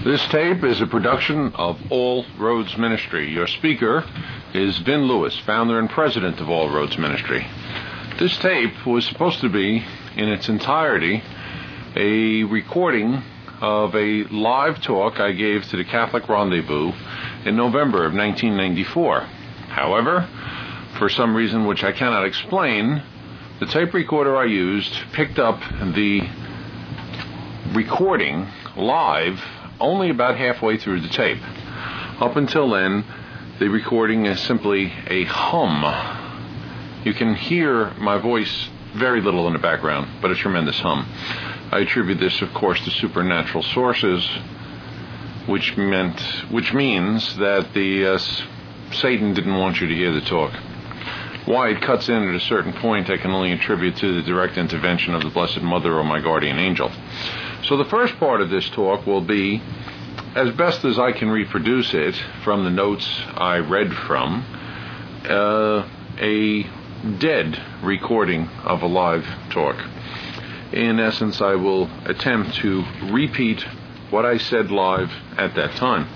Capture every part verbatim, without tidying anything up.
This tape is a production of All Roads Ministry. Your speaker is Vin Lewis, founder and president of All Roads Ministry. This tape was supposed to be, in its entirety, a recording of a live talk I gave to the Catholic Rendezvous in November of nineteen ninety-four. However, for some reason which I cannot explain, the tape recorder I used picked up the recording live only about halfway through the tape. Up until then, the recording is simply a hum. You can hear my voice very little in the background, but a tremendous hum. I attribute this, of course, to supernatural sources, which meant, which means that the uh, Satan didn't want you to hear the talk. Why it cuts in at a certain point, I can only attribute to the direct intervention of the Blessed Mother or my guardian angel. So the first part of this talk will be, as best as I can reproduce it from the notes I read from, uh, a dead recording of a live talk. In essence, I will attempt to repeat what I said live at that time.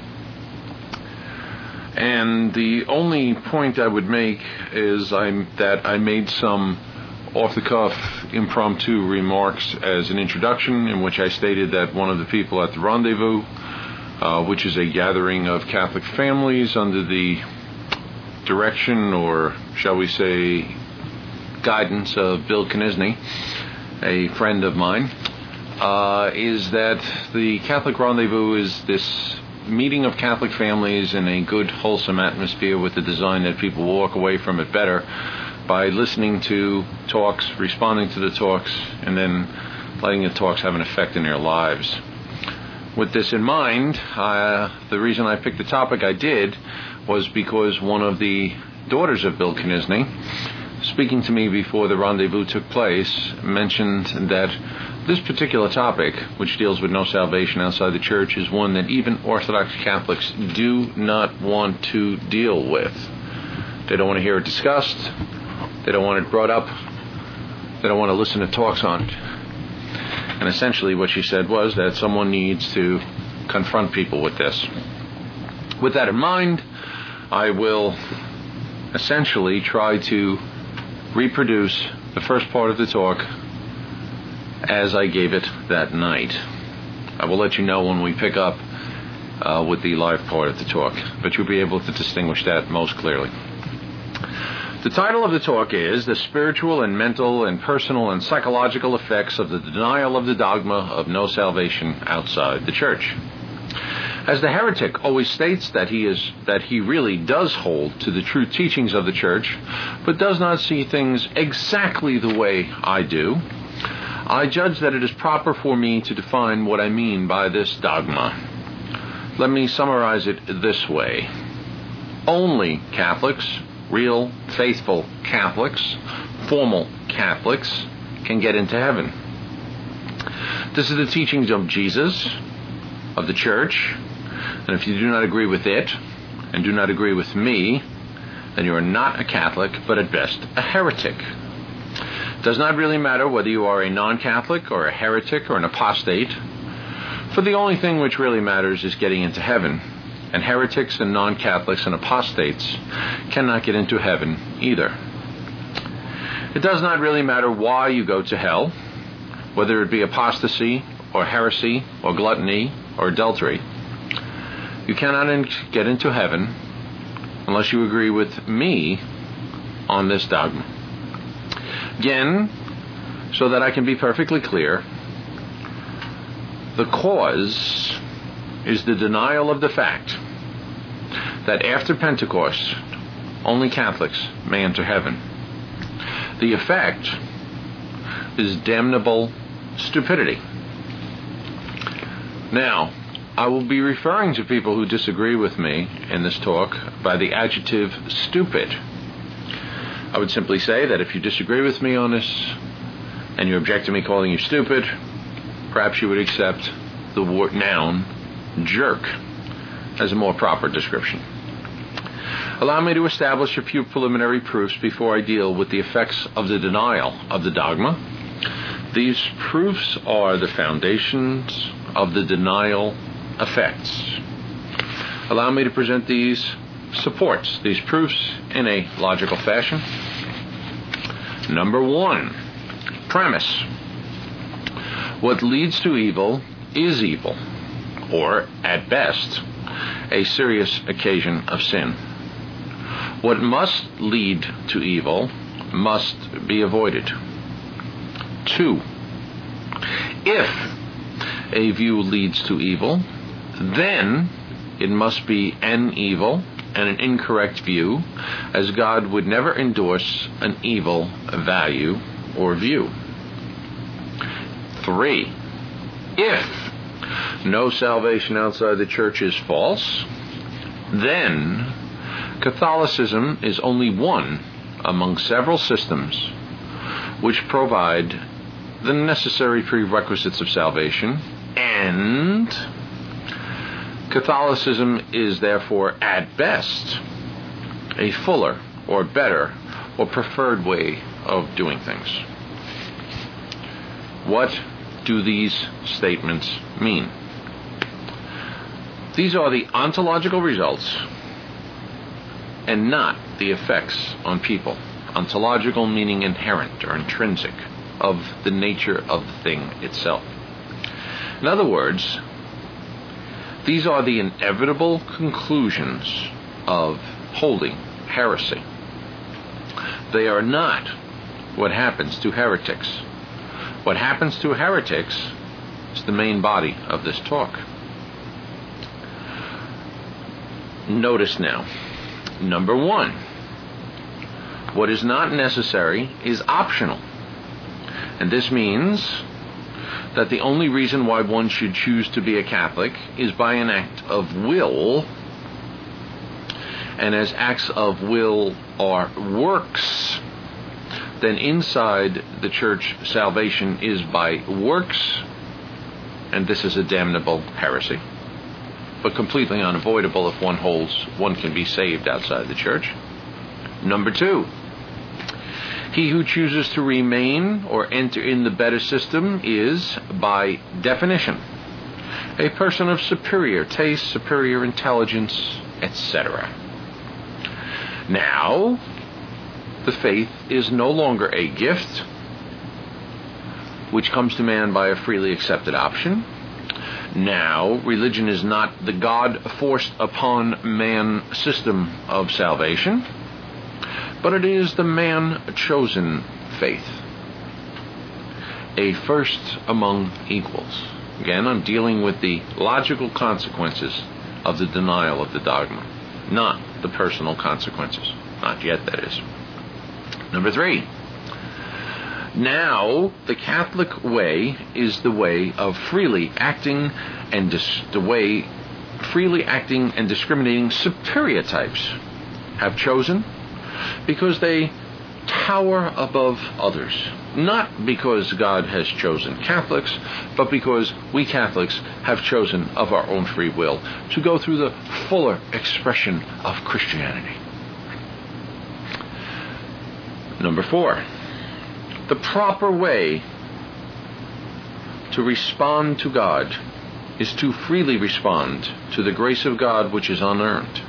And the only point I would make is I'm, that I made some off-the-cuff impromptu remarks as an introduction, in which I stated that one of the people at the Rendezvous, uh, which is a gathering of Catholic families under the direction, or shall we say, guidance of Bill Knizney, a friend of mine, uh, is that the Catholic Rendezvous is this meeting of Catholic families in a good, wholesome atmosphere with the design that people walk away from it better by listening to talks, responding to the talks, and then letting the talks have an effect in their lives. With this in mind, uh, the reason I picked the topic I did was because one of the daughters of Bill Knizney, speaking to me before the rendezvous took place, mentioned that this particular topic, which deals with no salvation outside the church, is one that even Orthodox Catholics do not want to deal with. They don't want to hear it discussed. They don't want it brought up. They don't want to listen to talks on it. And essentially what she said was that someone needs to confront people with this. With that in mind, I will essentially try to reproduce the first part of the talk as I gave it that night. I will let you know when we pick up uh, with the live part of the talk, but you'll be able to distinguish that most clearly. The title of the talk is The Spiritual and Mental and Personal and Psychological Effects of the Denial of the Dogma of No Salvation Outside the Church. As the heretic always states that he is that he really does hold to the true teachings of the Church, but does not see things exactly the way I do, I judge that it is proper for me to define what I mean by this dogma. Let me summarize it this way. Only Catholics, real, faithful Catholics, formal Catholics, can get into heaven. This is the teachings of Jesus, of the Church, and if you do not agree with it, and do not agree with me, then you are not a Catholic, but at best a heretic. It does not really matter whether you are a non-Catholic or a heretic or an apostate, for the only thing which really matters is getting into heaven. And heretics and non-Catholics and apostates cannot get into heaven either. It does not really matter why you go to hell, whether it be apostasy or heresy or gluttony or adultery. You cannot in- get into heaven unless you agree with me on this dogma. Again, so that I can be perfectly clear, the cause is the denial of the fact that after Pentecost, only Catholics may enter heaven. The effect is damnable stupidity. Now, I will be referring to people who disagree with me in this talk by the adjective stupid. I would simply say that if you disagree with me on this and you object to me calling you stupid, perhaps you would accept the word noun jerk as a more proper description. Allow me to establish a few preliminary proofs before I deal with the effects of the denial of the dogma. These proofs are the foundations of the denial effects. Allow me to present these supports, these proofs, in a logical fashion. Number one, premise. What leads to evil is evil, or, at best, a serious occasion of sin. What must lead to evil must be avoided. Two, if a view leads to evil, then it must be an evil and an incorrect view, as God would never endorse an evil value or view. Three, if no salvation outside the church is false, then Catholicism is only one among several systems which provide the necessary prerequisites of salvation, and Catholicism is therefore, at best, a fuller or better or preferred way of doing things. What do these statements mean? These are the ontological results and not the effects on people. Ontological meaning inherent or intrinsic of the nature of the thing itself. In other words, these are the inevitable conclusions of holy heresy. They are not what happens to heretics. What happens to heretics is the main body of this talk. Notice now, number one, what is not necessary is optional. And this means that the only reason why one should choose to be a Catholic is by an act of will. And as acts of will are works, then inside the church salvation is by works, and this is a damnable heresy, but completely unavoidable if one holds one can be saved outside the church. Number two, he who chooses to remain or enter in the better system is, by definition, a person of superior taste, superior intelligence, et cetera. Now, the faith is no longer a gift which comes to man by a freely accepted option. Now, religion is not the God-forced upon man system of salvation, but it is the man-chosen faith, a first among equals. Again, I'm dealing with the logical consequences of the denial of the dogma, not the personal consequences. Not yet, that is. Number three, now the Catholic way is the way of freely acting and dis- the way freely acting and discriminating superior types have chosen because they tower above others. Not because God has chosen Catholics, but because we Catholics have chosen of our own free will to go through the fuller expression of Christianity. Number four, the proper way to respond to God is to freely respond to the grace of God which is unearned.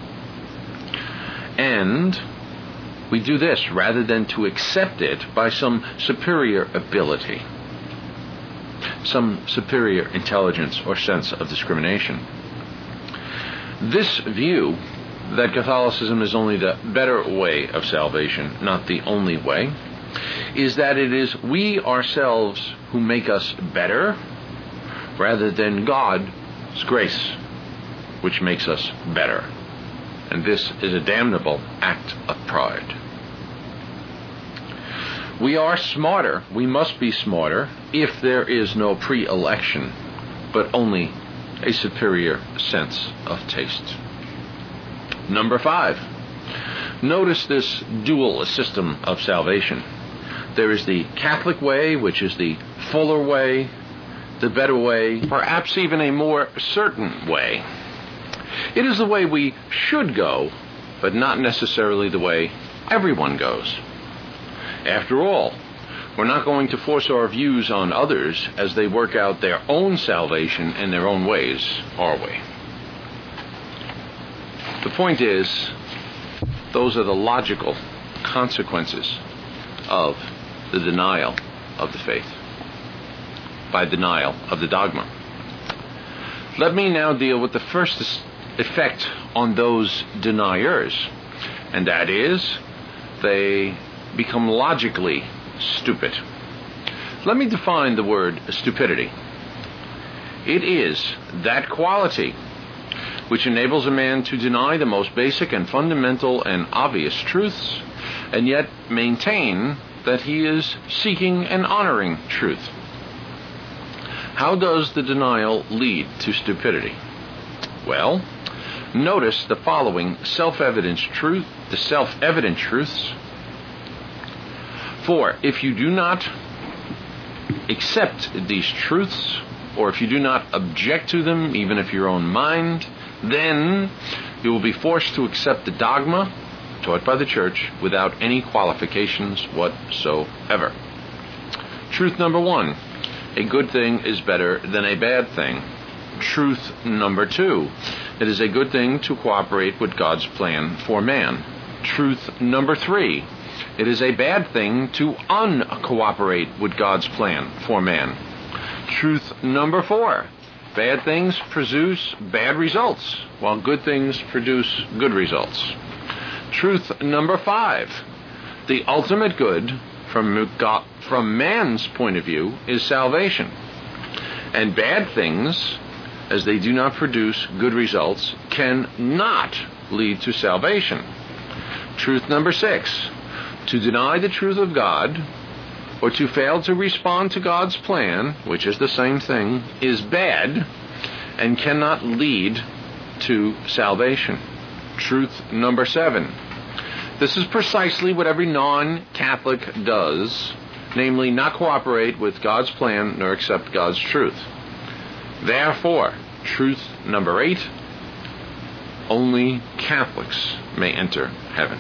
And we do this rather than to accept it by some superior ability, some superior intelligence or sense of discrimination. This view that Catholicism is only the better way of salvation, not the only way, is that it is we ourselves who make us better rather than God's grace which makes us better. And this is a damnable act of pride. We are smarter, we must be smarter, if there is no pre-election, but only a superior sense of taste. Number five, notice this dual system of salvation. There is the Catholic way, which is the fuller way, the better way, perhaps even a more certain way. It is the way we should go, but not necessarily the way everyone goes. After all, We're not going to force our views on others as they work out their own salvation in their own ways, are we? The point is, those are the logical consequences of the denial of the faith, by denial of the dogma. Let me now deal with the first effect on those deniers, and that is, they become logically stupid. Let me define the word stupidity. It is that quality which enables a man to deny the most basic and fundamental and obvious truths, and yet maintain that he is seeking and honoring truth. How does the denial lead to stupidity? Well, notice the following self-evident truth, the self-evident truths. For if you do not accept these truths, or if you do not object to them, even if your own mind, then you will be forced to accept the dogma taught by the church without any qualifications whatsoever. Truth number one, a good thing is better than a bad thing. Truth number two, it is a good thing to cooperate with God's plan for man. Truth number three, it is a bad thing to uncooperate with God's plan for man. Truth number four, bad things produce bad results, while good things produce good results. Truth number five, the ultimate good from God, from man's point of view is salvation. And bad things, as they do not produce good results, cannot lead to salvation. Truth number six, to deny the truth of God, or to fail to respond to God's plan, which is the same thing, is bad and cannot lead to salvation. Truth number seven, this is precisely what every non-Catholic does, namely not cooperate with God's plan nor accept God's truth. Therefore, truth number eight, only Catholics may enter heaven.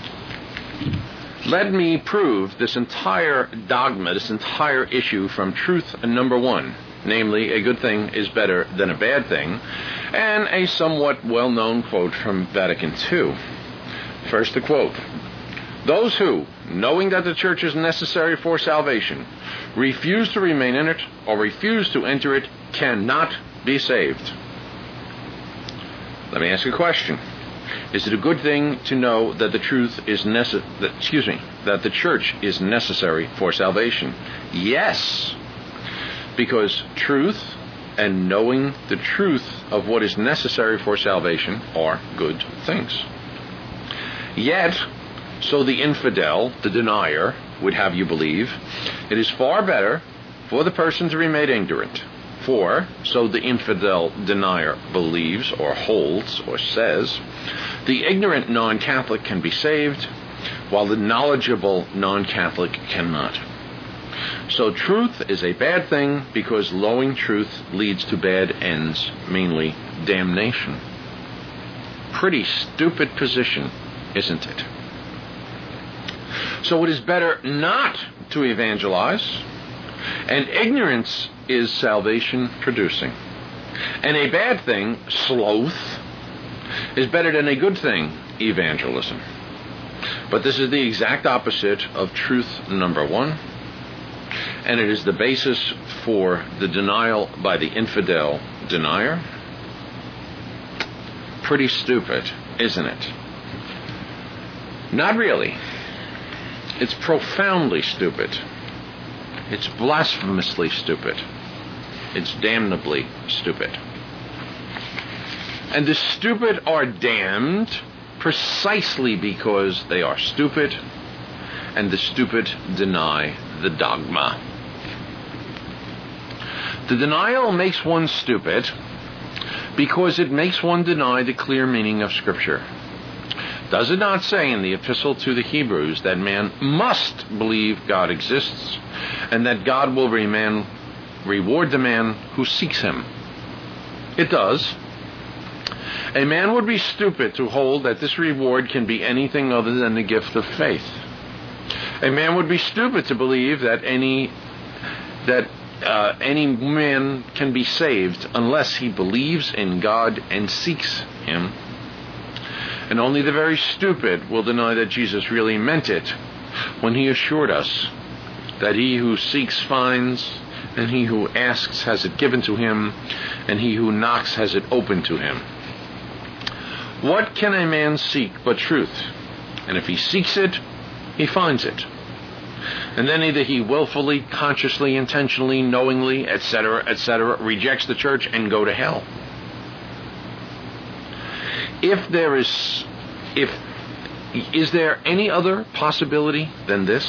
Let me prove this entire dogma, this entire issue from truth number one, namely, a good thing is better than a bad thing, and a somewhat well-known quote from Vatican Two. First, the quote, "Those who, knowing that the church is necessary for salvation, refuse to remain in it or refuse to enter it cannot be saved." Let me ask a question. Is it a good thing to know that the truth is necessary, excuse me, that the church is necessary for salvation? Yes, because truth and knowing the truth of what is necessary for salvation are good things. Yet, so the infidel, the denier, would have you believe, it is far better for the person to remain ignorant. For, so the infidel denier believes or holds or says, the ignorant non-Catholic can be saved, while the knowledgeable non-Catholic cannot. So truth is a bad thing because knowing truth leads to bad ends, mainly damnation. Pretty stupid position, isn't it? So it is better not to evangelize, and ignorance is salvation producing. And a bad thing, sloth, is better than a good thing, evangelism. But this is the exact opposite of truth number one, and it is the basis for the denial by the infidel denier. Pretty stupid, isn't it? Not really. It's profoundly stupid. It's blasphemously stupid. It's damnably stupid. And the stupid are damned precisely because they are stupid, and the stupid deny the dogma. The denial makes one stupid because it makes one deny the clear meaning of Scripture. Does it not say in the epistle to the Hebrews that man must believe God exists and that God will remain, reward the man who seeks him? It does. A man would be stupid to hold that this reward can be anything other than the gift of faith. A man would be stupid to believe that any that uh, any man can be saved unless he believes in God and seeks him. And only the very stupid will deny that Jesus really meant it when he assured us that he who seeks finds, and he who asks has it given to him, and he who knocks has it opened to him. What can a man seek but truth? And if he seeks it, he finds it. And then either he willfully, consciously, intentionally, knowingly, et cetera, et cetera, rejects the church and go to hell. If there is, if, is there any other possibility than this?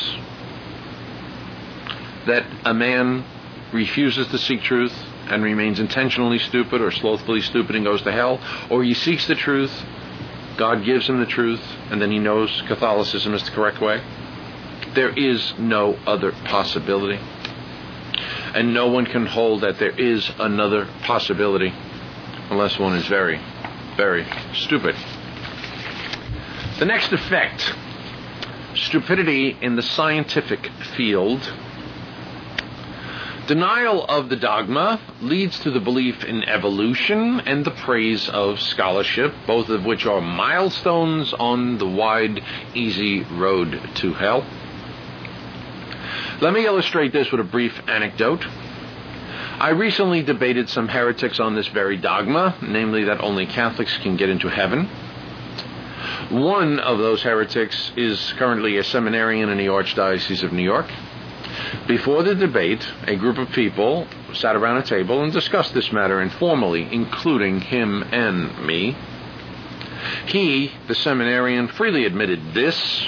That a man refuses to seek truth and remains intentionally stupid or slothfully stupid and goes to hell? Or he seeks the truth, God gives him the truth, and then he knows Catholicism is the correct way? There is no other possibility. And no one can hold that there is another possibility unless one is very, very stupid. The next effect, stupidity in the scientific field. Denial of the dogma leads to the belief in evolution and the praise of scholarship, both of which are milestones on the wide, easy road to hell. Let me illustrate this with a brief anecdote. I recently debated some heretics on this very dogma, namely that only Catholics can get into heaven. One of those heretics is currently a seminarian in the Archdiocese of New York. Before the debate, a group of people sat around a table and discussed this matter informally, including him and me. He, the seminarian, freely admitted this.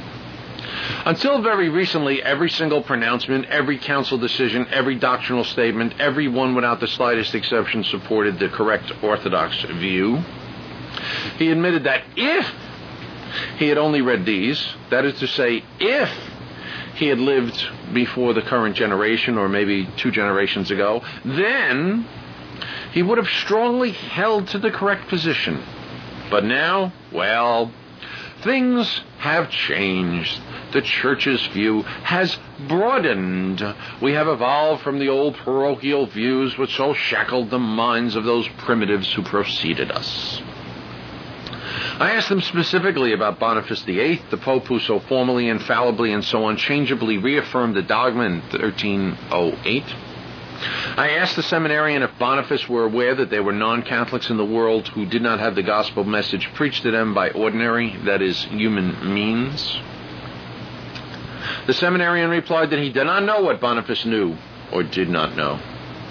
Until very recently, every single pronouncement, every council decision, every doctrinal statement, every one without the slightest exception supported the correct Orthodox view. He admitted that if he had only read these, that is to say, if he had lived before the current generation or maybe two generations ago, then he would have strongly held to the correct position. But now, well, things have changed. The Church's view has broadened. We have evolved from the old parochial views which so shackled the minds of those primitives who preceded us. I asked them specifically about Boniface the Eighth, the Pope who so formally, infallibly, and so unchangeably reaffirmed the dogma in thirteen oh eight. I asked the seminarian if Boniface were aware that there were non-Catholics in the world who did not have the gospel message preached to them by ordinary, that is, human means. The seminarian replied that he did not know what Boniface knew or did not know.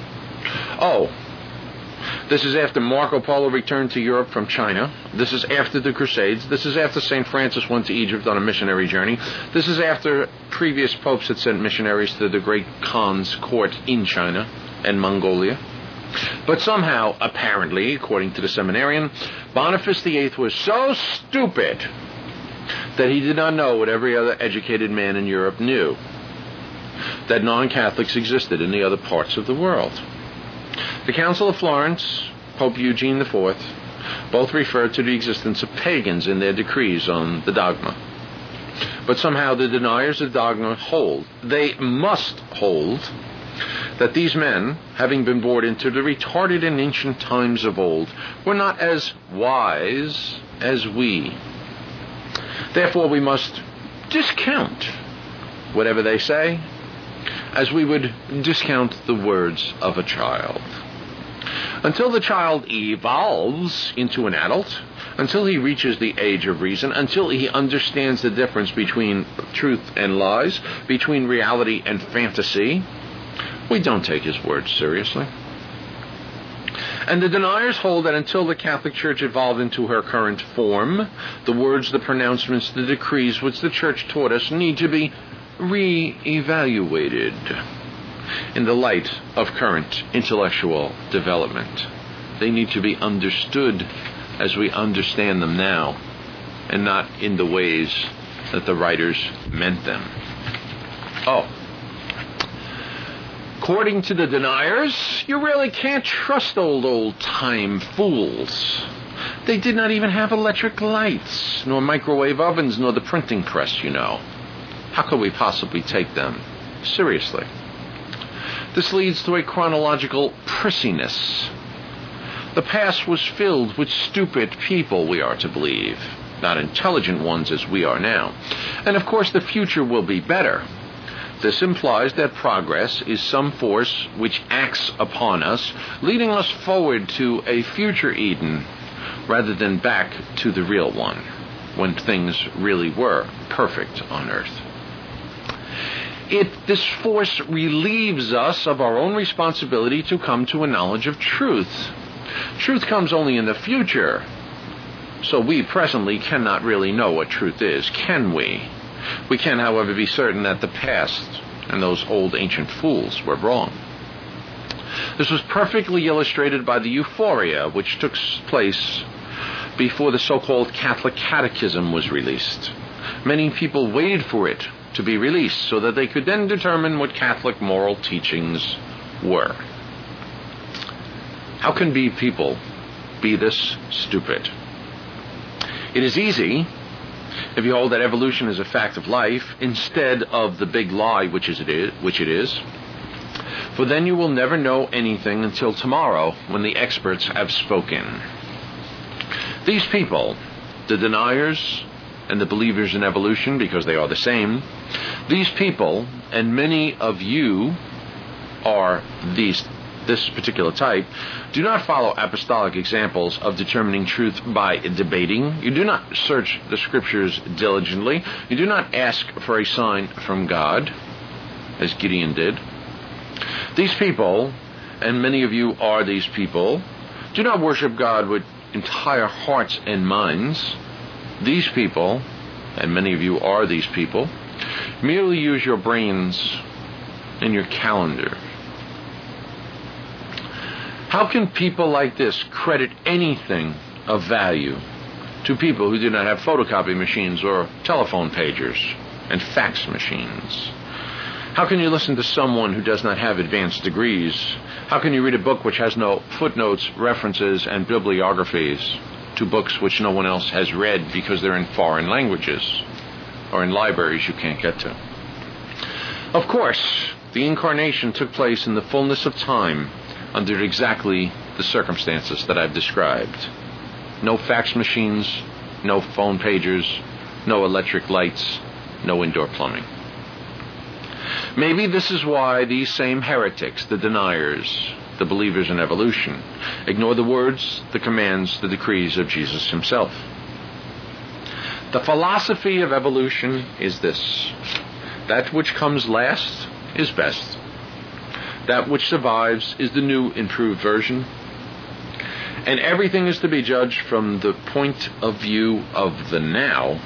Oh, this is after Marco Polo returned to Europe from China. This is after the Crusades. This is after Saint Francis went to Egypt on a missionary journey. This is after previous popes had sent missionaries to the great Khan's court in China and Mongolia. But somehow, apparently, according to the seminarian, Boniface the Eighth was so stupid that he did not know what every other educated man in Europe knew, that non-Catholics existed in the other parts of the world. The Council of Florence, Pope Eugene the Fourth, both referred to the existence of pagans in their decrees on the dogma. But somehow the deniers of dogma hold, they must hold, that these men, having been born into the retarded and ancient times of old, were not as wise as we. Therefore we must discount whatever they say, as we would discount the words of a child. Until the child evolves into an adult, until he reaches the age of reason, until he understands the difference between truth and lies, between reality and fantasy, we don't take his words seriously. And the deniers hold that until the Catholic Church evolved into her current form, the words, the pronouncements, the decrees which the Church taught us need to be re-evaluated in the light of current intellectual development. They need to be understood as we understand them now, and not in the ways that the writers meant them. Oh. According to the deniers, you really can't trust old, old-time fools. They did not even have electric lights, nor microwave ovens, nor the printing press, you know. How could we possibly take them seriously? This leads to a chronological prissiness. The past was filled with stupid people, we are to believe, not intelligent ones as we are now. And of course the future will be better. This implies that progress is some force which acts upon us, leading us forward to a future Eden rather than back to the real one, when things really were perfect on earth. It, this force relieves us of our own responsibility to come to a knowledge of truth. Truth comes only in the future, so we presently cannot really know what truth is, can we? We can, however, be certain that the past and those old ancient fools were wrong. This was perfectly illustrated by the euphoria which took place before the so-called Catholic Catechism was released. Many people waited for it to be released so that they could then determine what Catholic moral teachings were. How can be people be this stupid? It is easy if you hold that evolution is a fact of life instead of the big lie which is it is, which it is. For then you will never know anything until tomorrow when the experts have spoken. These people, the deniers and the believers in evolution, because they are the same, these people, and many of you are these this particular type, do not follow apostolic examples of determining truth by debating. You do not search the scriptures diligently. You do not ask for a sign from God, as Gideon did. These people, and many of you are these people, do not worship God with entire hearts and minds. These people, and many of you are these people, merely use your brains and your calendar. How can people like this credit anything of value to people who do not have photocopy machines or telephone pagers and fax machines? How can you listen to someone who does not have advanced degrees? How can you read a book which has no footnotes, references, and bibliographies to books which no one else has read because they're in foreign languages or in libraries you can't get to? Of course, the incarnation took place in the fullness of time under exactly the circumstances that I've described. No fax machines, no phone pagers, no electric lights, no indoor plumbing. Maybe this is why these same heretics, the deniers, the believers in evolution, ignore the words, the commands, the decrees of Jesus himself. The philosophy of evolution is this: that which comes last is best. That which survives is the new, improved version. And everything is to be judged from the point of view of the now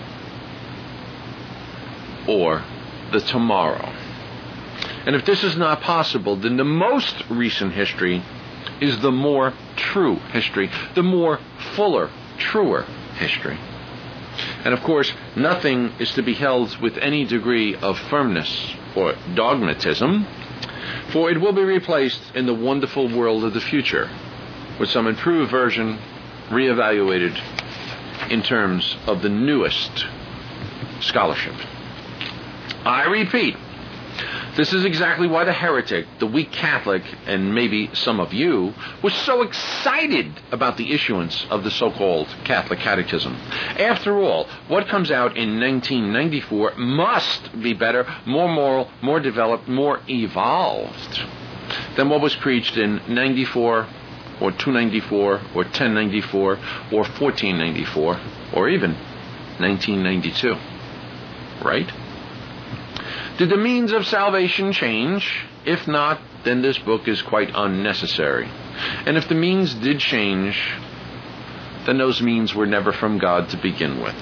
or the tomorrow. And if this is not possible, then the most recent history is the more true history, the more fuller, truer history. And of course, nothing is to be held with any degree of firmness or dogmatism, for it will be replaced in the wonderful world of the future with some improved version, reevaluated in terms of the newest scholarship. I repeat, this is exactly why the heretic, the weak Catholic, and maybe some of you, was so excited about the issuance of the so-called Catholic Catechism. After all, what comes out in nineteen ninety-four must be better, more moral, more developed, more evolved than what was preached in ninety-four, or two ninety-four, or ten ninety-four, or fourteen ninety-four, or even nineteen ninety-two. Right? Did the means of salvation change? If not, then this book is quite unnecessary. And if the means did change, then those means were never from God to begin with.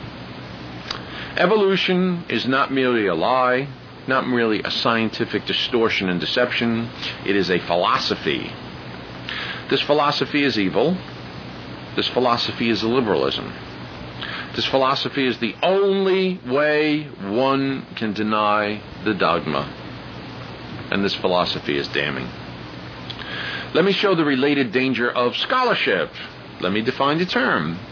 Evolution is not merely a lie, not merely a scientific distortion and deception. It is a philosophy. This philosophy is evil. This philosophy is liberalism. This philosophy is the only way one can deny the dogma. And this philosophy is damning. Let me show the related danger of scholarship. Let me define the term.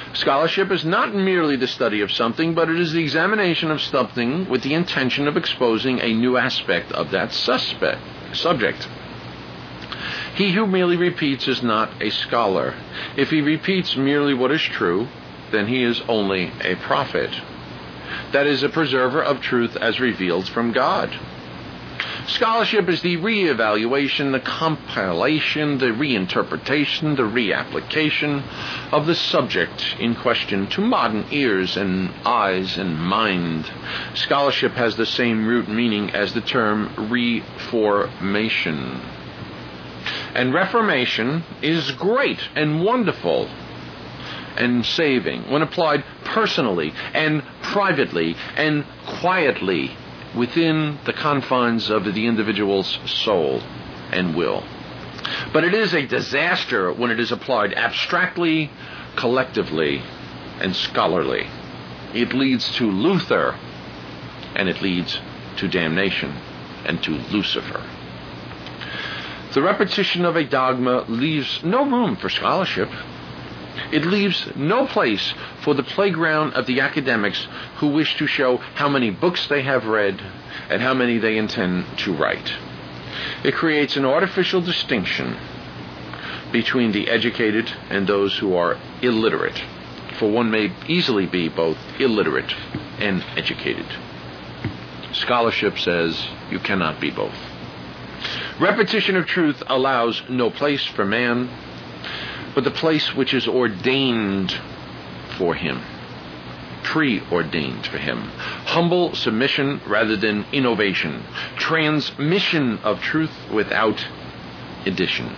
Scholarship is not merely the study of something, but it is the examination of something with the intention of exposing a new aspect of that suspect, subject. He who merely repeats is not a scholar. If he repeats merely what is true, then he is only a prophet. That is, a preserver of truth as revealed from God. Scholarship is the re-evaluation, the compilation, the reinterpretation, the reapplication of the subject in question to modern ears and eyes and mind. Scholarship has the same root meaning as the term reformation. And reformation is great and wonderful and saving when applied personally and privately and quietly within the confines of the individual's soul and will. But it is a disaster when it is applied abstractly, collectively, and scholarly. It leads to Luther, and it leads to damnation and to Lucifer. The repetition of a dogma leaves no room for scholarship. It leaves no place for the playground of the academics who wish to show how many books they have read and how many they intend to write. It creates an artificial distinction between the educated and those who are illiterate, for one may easily be both illiterate and educated. Scholarship says you cannot be both. Repetition of truth allows no place for man, but the place which is ordained for him, preordained for him. Humble submission rather than innovation. Transmission of truth without addition,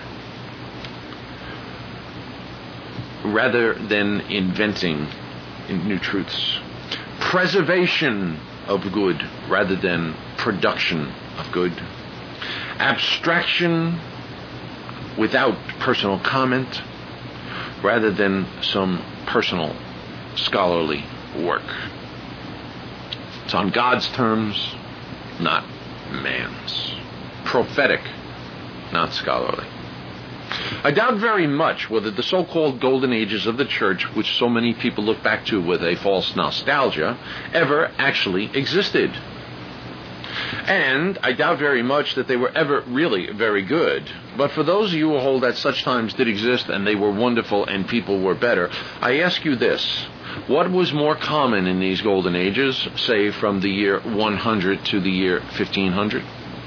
rather than inventing new truths. Preservation of good rather than production of good. Abstraction without personal comment rather than some personal scholarly work. It's on God's terms, not man's. Prophetic, not scholarly. I doubt very much whether the so-called golden ages of the church, which so many people look back to with a false nostalgia, ever actually existed. And I doubt very much that they were ever really very good. But for those of you who hold that such times did exist and they were wonderful and people were better, I ask you this. What was more common in these golden ages, say from the year one hundred to the year fifteen hundred?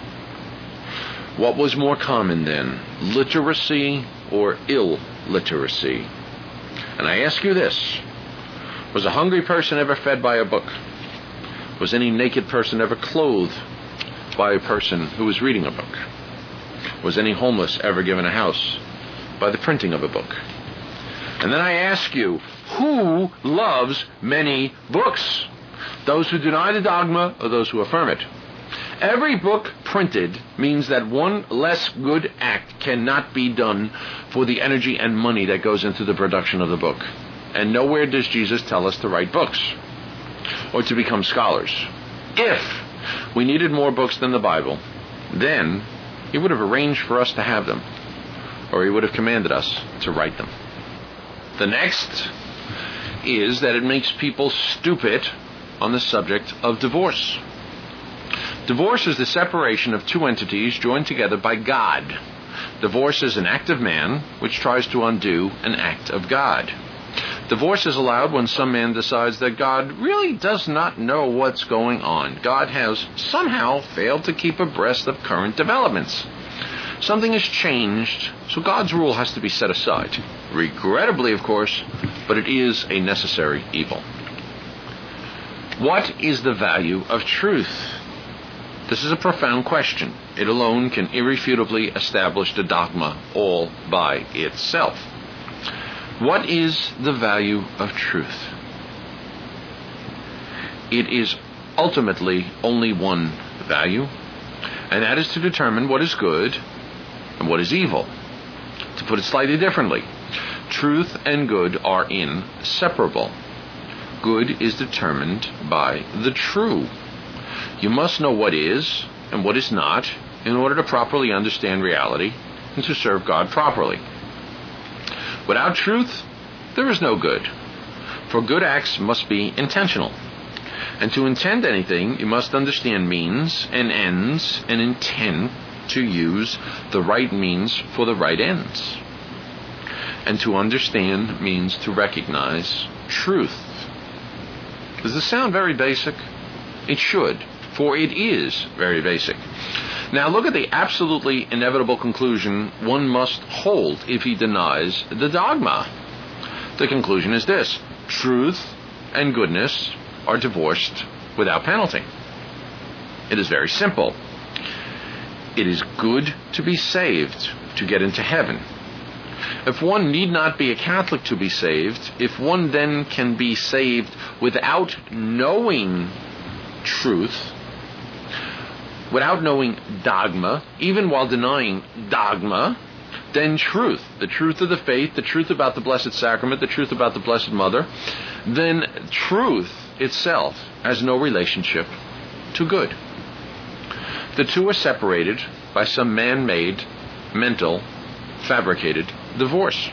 What was more common then, literacy or illiteracy? And I ask you this. Was a hungry person ever fed by a book? Was any naked person ever clothed by a person who was reading a book? Was any homeless ever given a house by the printing of a book? And then I ask you, who loves many books? Those who deny the dogma or those who affirm it? Every book printed means that one less good act cannot be done for the energy and money that goes into the production of the book. And nowhere does Jesus tell us to write books or to become scholars. If we needed more books than the Bible, then he would have arranged for us to have them, or he would have commanded us to write them. The next is that it makes people stupid on the subject of divorce. Divorce is the separation of two entities joined together by God. Divorce is an act of man which tries to undo an act of God. Divorce is allowed when some man decides that God really does not know what's going on. God has somehow failed to keep abreast of current developments. Something has changed, so God's rule has to be set aside. Regrettably, of course, but it is a necessary evil. What is the value of truth? This is a profound question. It alone can irrefutably establish the dogma all by itself. What is the value of truth? It is ultimately only one value, and that is to determine what is good and what is evil. To put it slightly differently, truth and good are inseparable. Good is determined by the true. You must know what is and what is not in order to properly understand reality and to serve God properly. Without truth, there is no good. For good acts must be intentional. And to intend anything, you must understand means and ends and intend to use the right means for the right ends. And to understand means to recognize truth. Does this sound very basic? It should, for it is very basic. Now look at the absolutely inevitable conclusion one must hold if he denies the dogma. The conclusion is this: truth and goodness are divorced without penalty. It is very simple. It is good to be saved to get into heaven. If one need not be a Catholic to be saved, if one then can be saved without knowing truth, without knowing dogma, even while denying dogma, then truth, the truth of the faith, the truth about the Blessed Sacrament, the truth about the Blessed Mother, then truth itself has no relationship to good. The two are separated by some man-made, mental, fabricated divorce.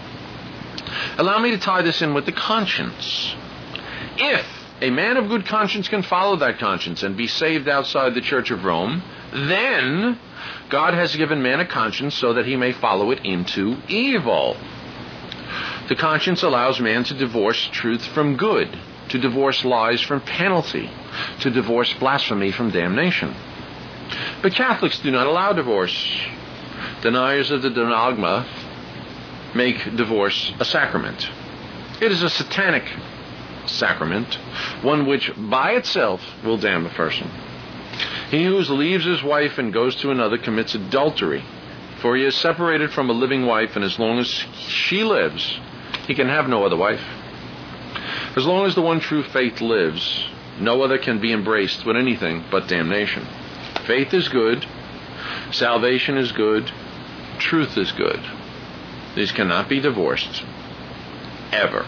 Allow me to tie this in with the conscience. If a man of good conscience can follow that conscience and be saved outside the Church of Rome, then God has given man a conscience so that he may follow it into evil. The conscience allows man to divorce truth from good, to divorce lies from penalty, to divorce blasphemy from damnation. But Catholics do not allow divorce. Deniers of the dogma make divorce a sacrament. It is a satanic sacrament, one which by itself will damn a person. He who leaves his wife and goes to another commits adultery, for he is separated from a living wife, and as long as she lives, he can have no other wife. As long as the one true faith lives, no other can be embraced with anything but damnation. Faith is good, salvation is good, truth is good. These cannot be divorced, ever.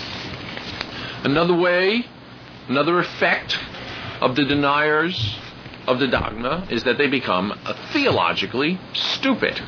Another way, another effect of the deniers of the dogma is that they become theologically stupid.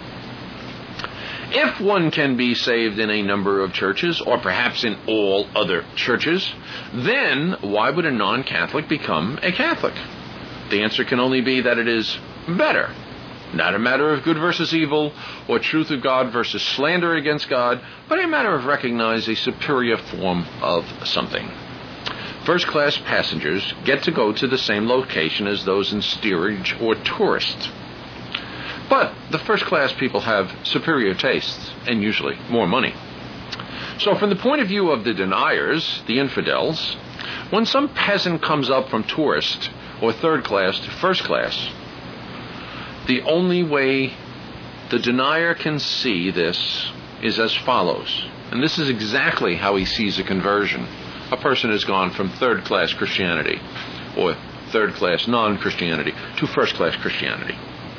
If one can be saved in a number of churches, or perhaps in all other churches, then why would a non-Catholic become a Catholic? The answer can only be that it is better. Not a matter of good versus evil, or truth of God versus slander against God, but a matter of recognizing a superior form of something. First-class passengers get to go to the same location as those in steerage or tourist. But the first-class people have superior tastes, and usually more money. So from the point of view of the deniers, the infidels, when some peasant comes up from tourist or third class to first class, the only way the denier can see this is as follows. And this is exactly how he sees a conversion. A person has gone from third-class Christianity or third-class non-Christianity to first-class Christianity.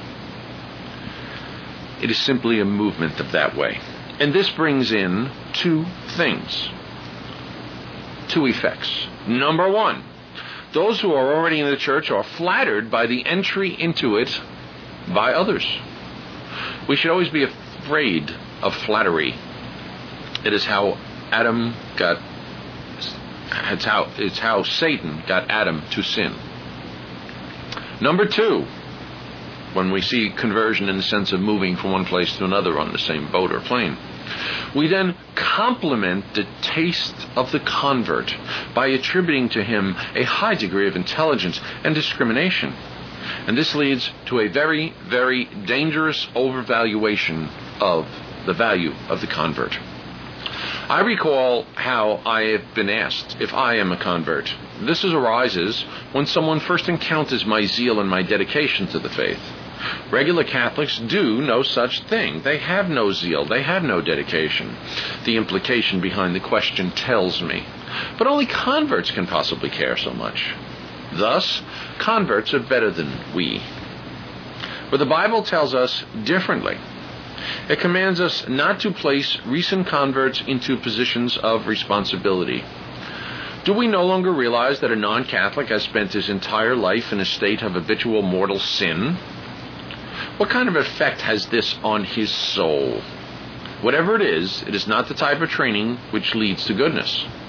It is simply a movement of that way. And this brings in two things, two effects. Number one, those who are already in the church are flattered by the entry into it by others. We should always be afraid of flattery. It is how Adam got, it's how, it's how Satan got Adam to sin. Number two, when we see conversion in the sense of moving from one place to another on the same boat or plane, we then compliment the taste of the convert by attributing to him a high degree of intelligence and discrimination. And this leads to a very, very dangerous overvaluation of the value of the convert. I recall how I have been asked if I am a convert. This is arises when someone first encounters my zeal and my dedication to the faith. Regular Catholics do no such thing. They have no zeal. They have no dedication. The implication behind the question tells me. But only converts can possibly care so much. Thus, converts are better than we. But the Bible tells us differently. It commands us not to place recent converts into positions of responsibility. Do we no longer realize that a non-Catholic has spent his entire life in a state of habitual mortal sin? What kind of effect has this on his soul? Whatever it is, it is not the type of training which leads to goodness.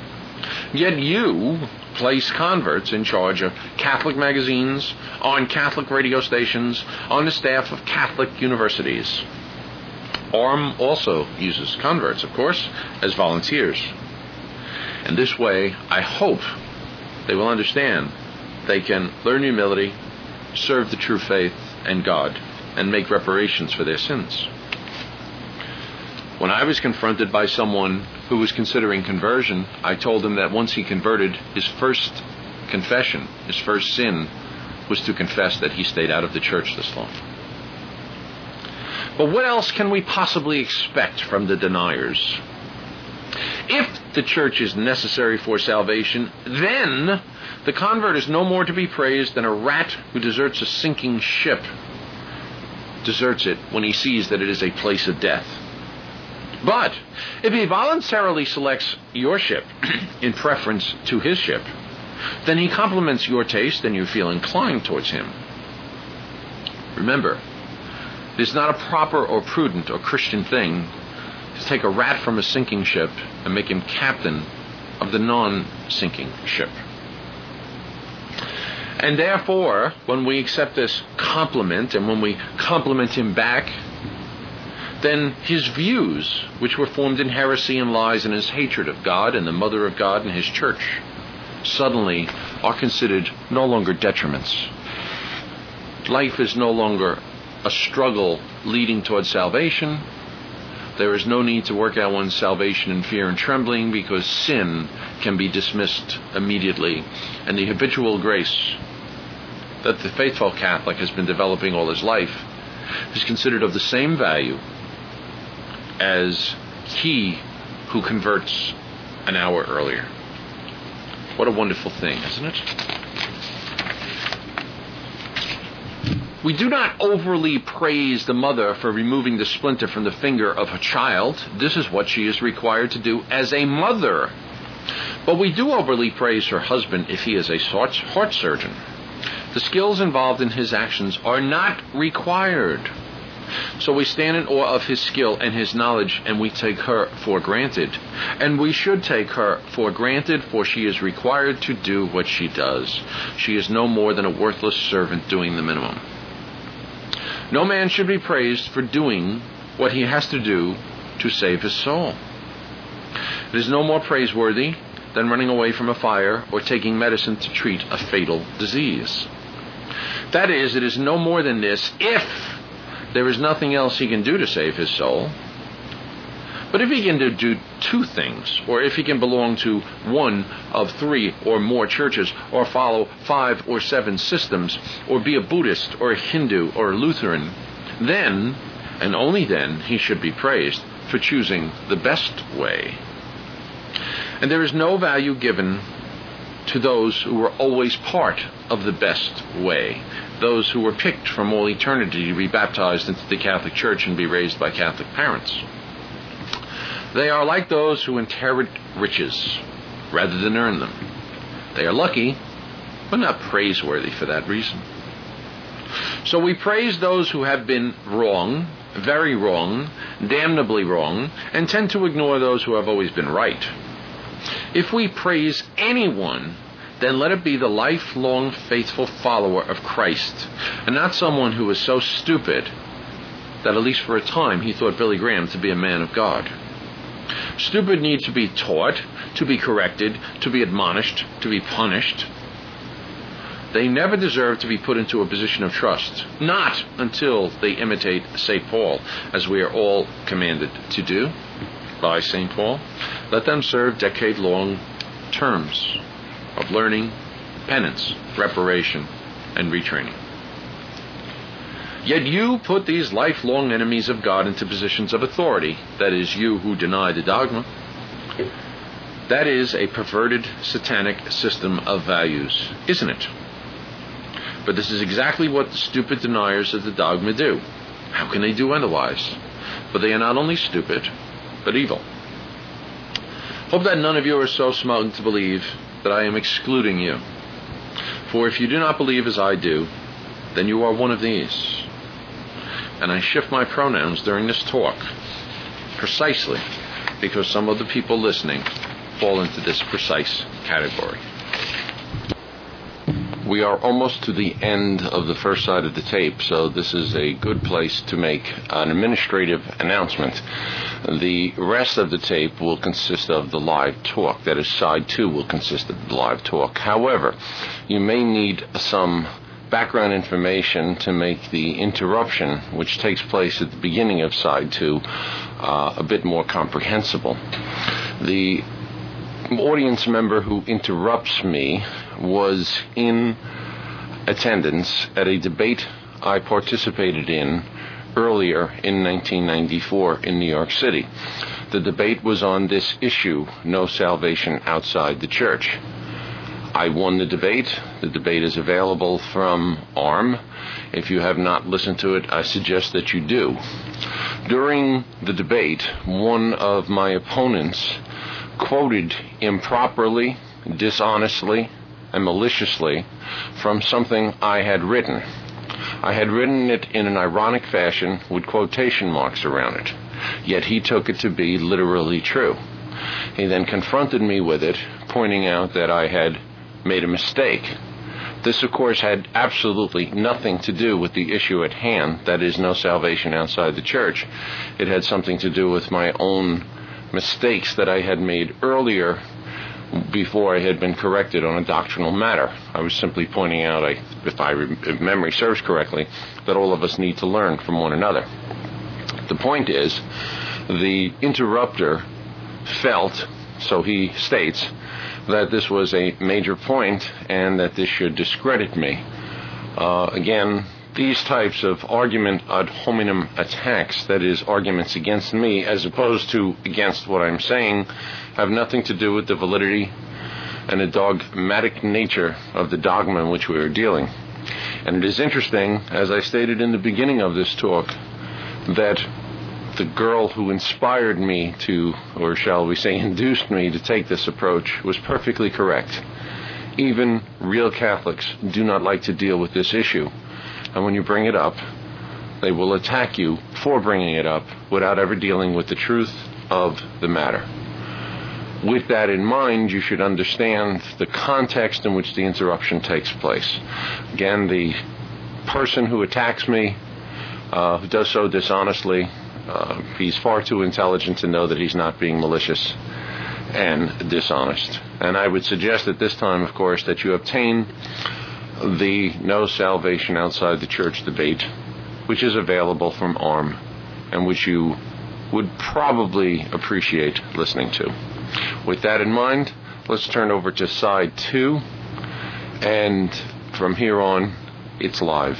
Yet you place converts in charge of Catholic magazines, on Catholic radio stations, on the staff of Catholic universities. A R M also uses converts, of course, as volunteers. And this way, I hope they will understand they can learn humility, serve the true faith and God, and make reparations for their sins. When I was confronted by someone who was considering conversion, I told him that once he converted, his first confession, his first sin, was to confess that he stayed out of the church this long. But what else can we possibly expect from the deniers? If the church is necessary for salvation, then the convert is no more to be praised than a rat who deserts a sinking ship deserts it when he sees that it is a place of death. But if he voluntarily selects your ship in preference to his ship, then he compliments your taste and you feel inclined towards him. Remember, it is not a proper or prudent or Christian thing to take a rat from a sinking ship and make him captain of the non-sinking ship. And therefore, when we accept this compliment and when we compliment him back, then his views, which were formed in heresy and lies and his hatred of God and the Mother of God and his church, suddenly are considered no longer detriments. Life is no longer a struggle leading towards salvation. There is no need to work out one's salvation in fear and trembling because sin can be dismissed immediately. And the habitual grace that the faithful Catholic has been developing all his life is considered of the same value as he who converts an hour earlier. What a wonderful thing, isn't it? We do not overly praise the mother for removing the splinter from the finger of her child. This is what she is required to do as a mother. But we do overly praise her husband if he is a heart surgeon. The skills involved in his actions are not required. So we stand in awe of his skill and his knowledge, and we take her for granted. And we should take her for granted, for she is required to do what she does. She is no more than a worthless servant doing the minimum. No man should be praised for doing what he has to do to save his soul. It is no more praiseworthy than running away from a fire or taking medicine to treat a fatal disease. That is, it is no more than this if there is nothing else he can do to save his soul. But if he can do, do two things, or if he can belong to one of three or more churches, or follow five or seven systems, or be a Buddhist or a Hindu or a Lutheran, then, and only then, he should be praised for choosing the best way. And there is no value given to those who were always part of the best way, those who were picked from all eternity to be baptized into the Catholic Church and be raised by Catholic parents. They are like those who inherit riches rather than earn them. They are lucky, but not praiseworthy for that reason. So we praise those who have been wrong, very wrong, damnably wrong, and tend to ignore those who have always been right. If we praise anyone, then let it be the lifelong faithful follower of Christ, and not someone who is so stupid that at least for a time he thought Billy Graham to be a man of God. Stupid need to be taught, to be corrected, to be admonished, to be punished. They never deserve to be put into a position of trust, not until they imitate Saint Paul, as we are all commanded to do by Saint Paul. Let them serve decade-long terms of learning, penance, reparation, and retraining. Yet you put these lifelong enemies of God into positions of authority, that is, you who deny the dogma. That is a perverted satanic system of values, isn't it? But this is exactly what the stupid deniers of the dogma do. How can they do otherwise? But they are not only stupid, but evil. Hope that none of you are so smug to believe that I am excluding you. For if you do not believe as I do, then you are one of these. And I shift my pronouns during this talk, precisely because some of the people listening fall into this precise category. We are almost to the end of the first side of the tape, so this is a good place to make an administrative announcement. The rest of the tape will consist of the live talk. That is, side two will consist of the live talk. However, you may need some background information to make the interruption, which takes place at the beginning of side two, uh, a bit more comprehensible. The audience member who interrupts me was in attendance at a debate I participated in earlier in nineteen ninety-four in New York City. The debate was on this issue, no salvation outside the church. I won the debate. The debate is available from A R M. If you have not listened to it, I suggest that you do. During the debate, one of my opponents quoted improperly, dishonestly, and maliciously from something I had written. I had written it in an ironic fashion with quotation marks around it, yet he took it to be literally true. He then confronted me with it, pointing out that I had made a mistake. This, of course, had absolutely nothing to do with the issue at hand, that is, no salvation outside the church. It had something to do with my own mistakes that I had made earlier before I had been corrected on a doctrinal matter. I was simply pointing out, I, if, I, if memory serves correctly, that all of us need to learn from one another. The point is, the interrupter felt, so he states, that this was a major point and that this should discredit me. Uh, again, these types of argument ad hominem attacks, that is, arguments against me as opposed to against what I'm saying, have nothing to do with the validity and the dogmatic nature of the dogma in which we are dealing. And it is interesting, as I stated in the beginning of this talk, that the girl who inspired me to, or shall we say induced me to take this approach, was perfectly correct. Even real Catholics do not like to deal with this issue. And when you bring it up, they will attack you for bringing it up without ever dealing with the truth of the matter. With that in mind, you should understand the context in which the interruption takes place. Again, the person who attacks me, uh, who does so dishonestly, uh, he's far too intelligent to know that he's not being malicious and dishonest. And I would suggest at this time, of course, that you obtain the No Salvation Outside the Church debate, which is available from A R M, and which you would probably appreciate listening to. With that in mind, let's turn over to side two, and from here on, it's live.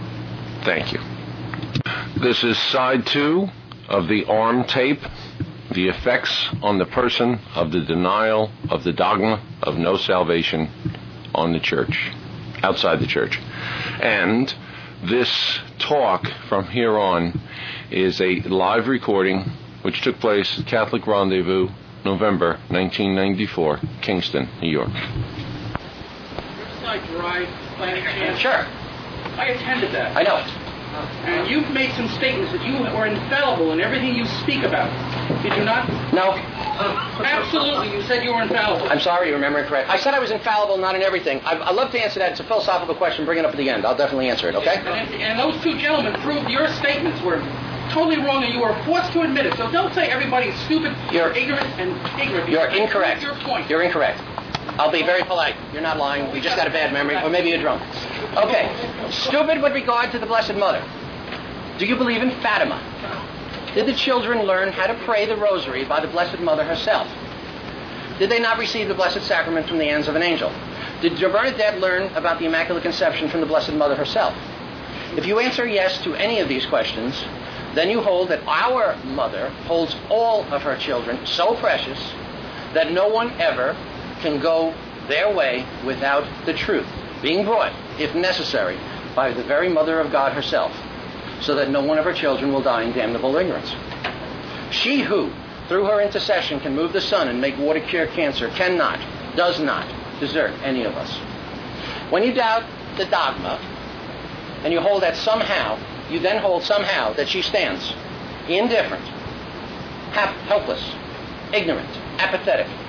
Thank you. This is side two of the A R M tape, the effects on the person of the denial of the dogma of no salvation on the church, outside the church. And this talk from here on is a live recording which took place at Catholic Rendezvous, November nineteen ninety-four, Kingston, New York. Riverside Drive, Planet Camp. Sure. I attended that. I know it. And you've made some statements that you are infallible in everything you speak about. Did you not? No. Absolutely. You said you were infallible. I'm sorry, you remember it correct. I said I was infallible, not in everything. I, I'd love to answer that. It's a philosophical question. Bring it up at the end. I'll definitely answer it, okay? And, and those two gentlemen proved your statements were totally wrong, and you were forced to admit it. So don't say everybody's stupid, You're ignorant, and ignorant. You're incorrect. Your point. You're incorrect. I'll be very polite. You're not lying. You just got a bad memory, or maybe you're drunk. Okay. Stupid with regard to the Blessed Mother. Do you believe in Fatima? Did the children learn how to pray the rosary by the Blessed Mother herself? Did they not receive the Blessed Sacrament from the hands of an angel? Did Bernadette learn about the Immaculate Conception from the Blessed Mother herself? If you answer yes to any of these questions, then you hold that our Mother holds all of her children so precious that no one ever can go their way without the truth being brought, if necessary, by the very Mother of God herself, so that no one of her children will die in damnable ignorance. She who, through her intercession, can move the sun and make water cure cancer, cannot, does not desert any of us. When you doubt the dogma, and you hold that somehow, you then hold somehow that she stands indifferent, hap- helpless, ignorant, apathetic,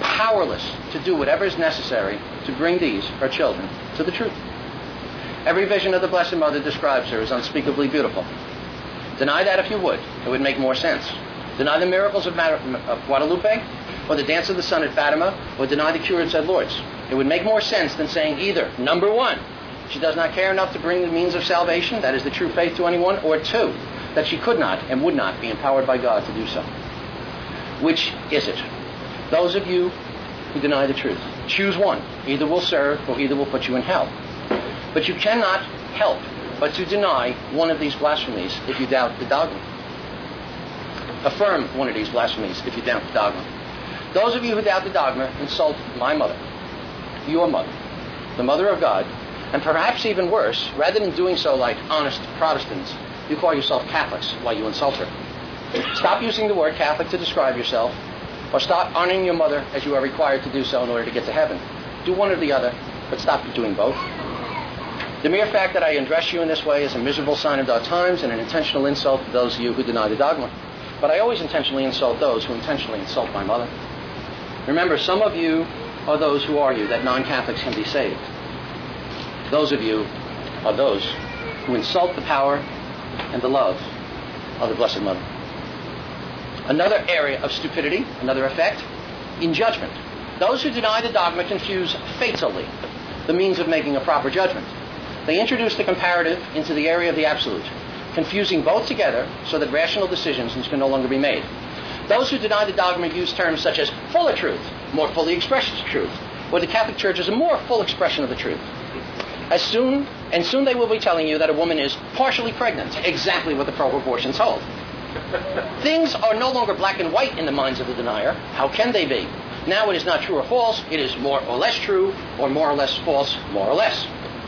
powerless to do whatever is necessary to bring these, her children, to the truth. Every vision of the Blessed Mother describes her as unspeakably beautiful. Deny that if you would. It would make more sense. Deny the miracles of Guadalupe, or the dance of the sun at Fatima, or deny the cure at Saint Lourdes. It would make more sense than saying either, number one, she does not care enough to bring the means of salvation, that is the true faith to anyone, or two, that she could not and would not be empowered by God to do so. Which is it? Those of you who deny the truth, choose one. Either will serve or either will put you in hell. But you cannot help but to deny one of these blasphemies if you doubt the dogma. Affirm one of these blasphemies if you doubt the dogma. Those of you who doubt the dogma insult my mother, your mother, the mother of God, and perhaps even worse, rather than doing so like honest Protestants, you call yourself Catholics while you insult her. Stop using the word Catholic to describe yourself, or stop honoring your mother as you are required to do so in order to get to heaven. Do one or the other, but stop doing both. The mere fact that I address you in this way is a miserable sign of our times and an intentional insult to those of you who deny the dogma. But I always intentionally insult those who intentionally insult my mother. Remember, some of you are those who argue that non-Catholics can be saved. Those of you are those who insult the power and the love of the Blessed Mother. Another area of stupidity, another effect, in judgment. Those who deny the dogma confuse fatally the means of making a proper judgment. They introduce the comparative into the area of the absolute, confusing both together so that rational decisions can no longer be made. Those who deny the dogma use terms such as fuller truth, more fully expresses truth, or the Catholic Church is a more full expression of the truth. As soon, and soon they will be telling you that a woman is partially pregnant, exactly what the pro-abortions hold. Things are no longer black and white in the minds of the denier. How can they be? Now it is not true or false, it is more or less true, or more or less false, more or less.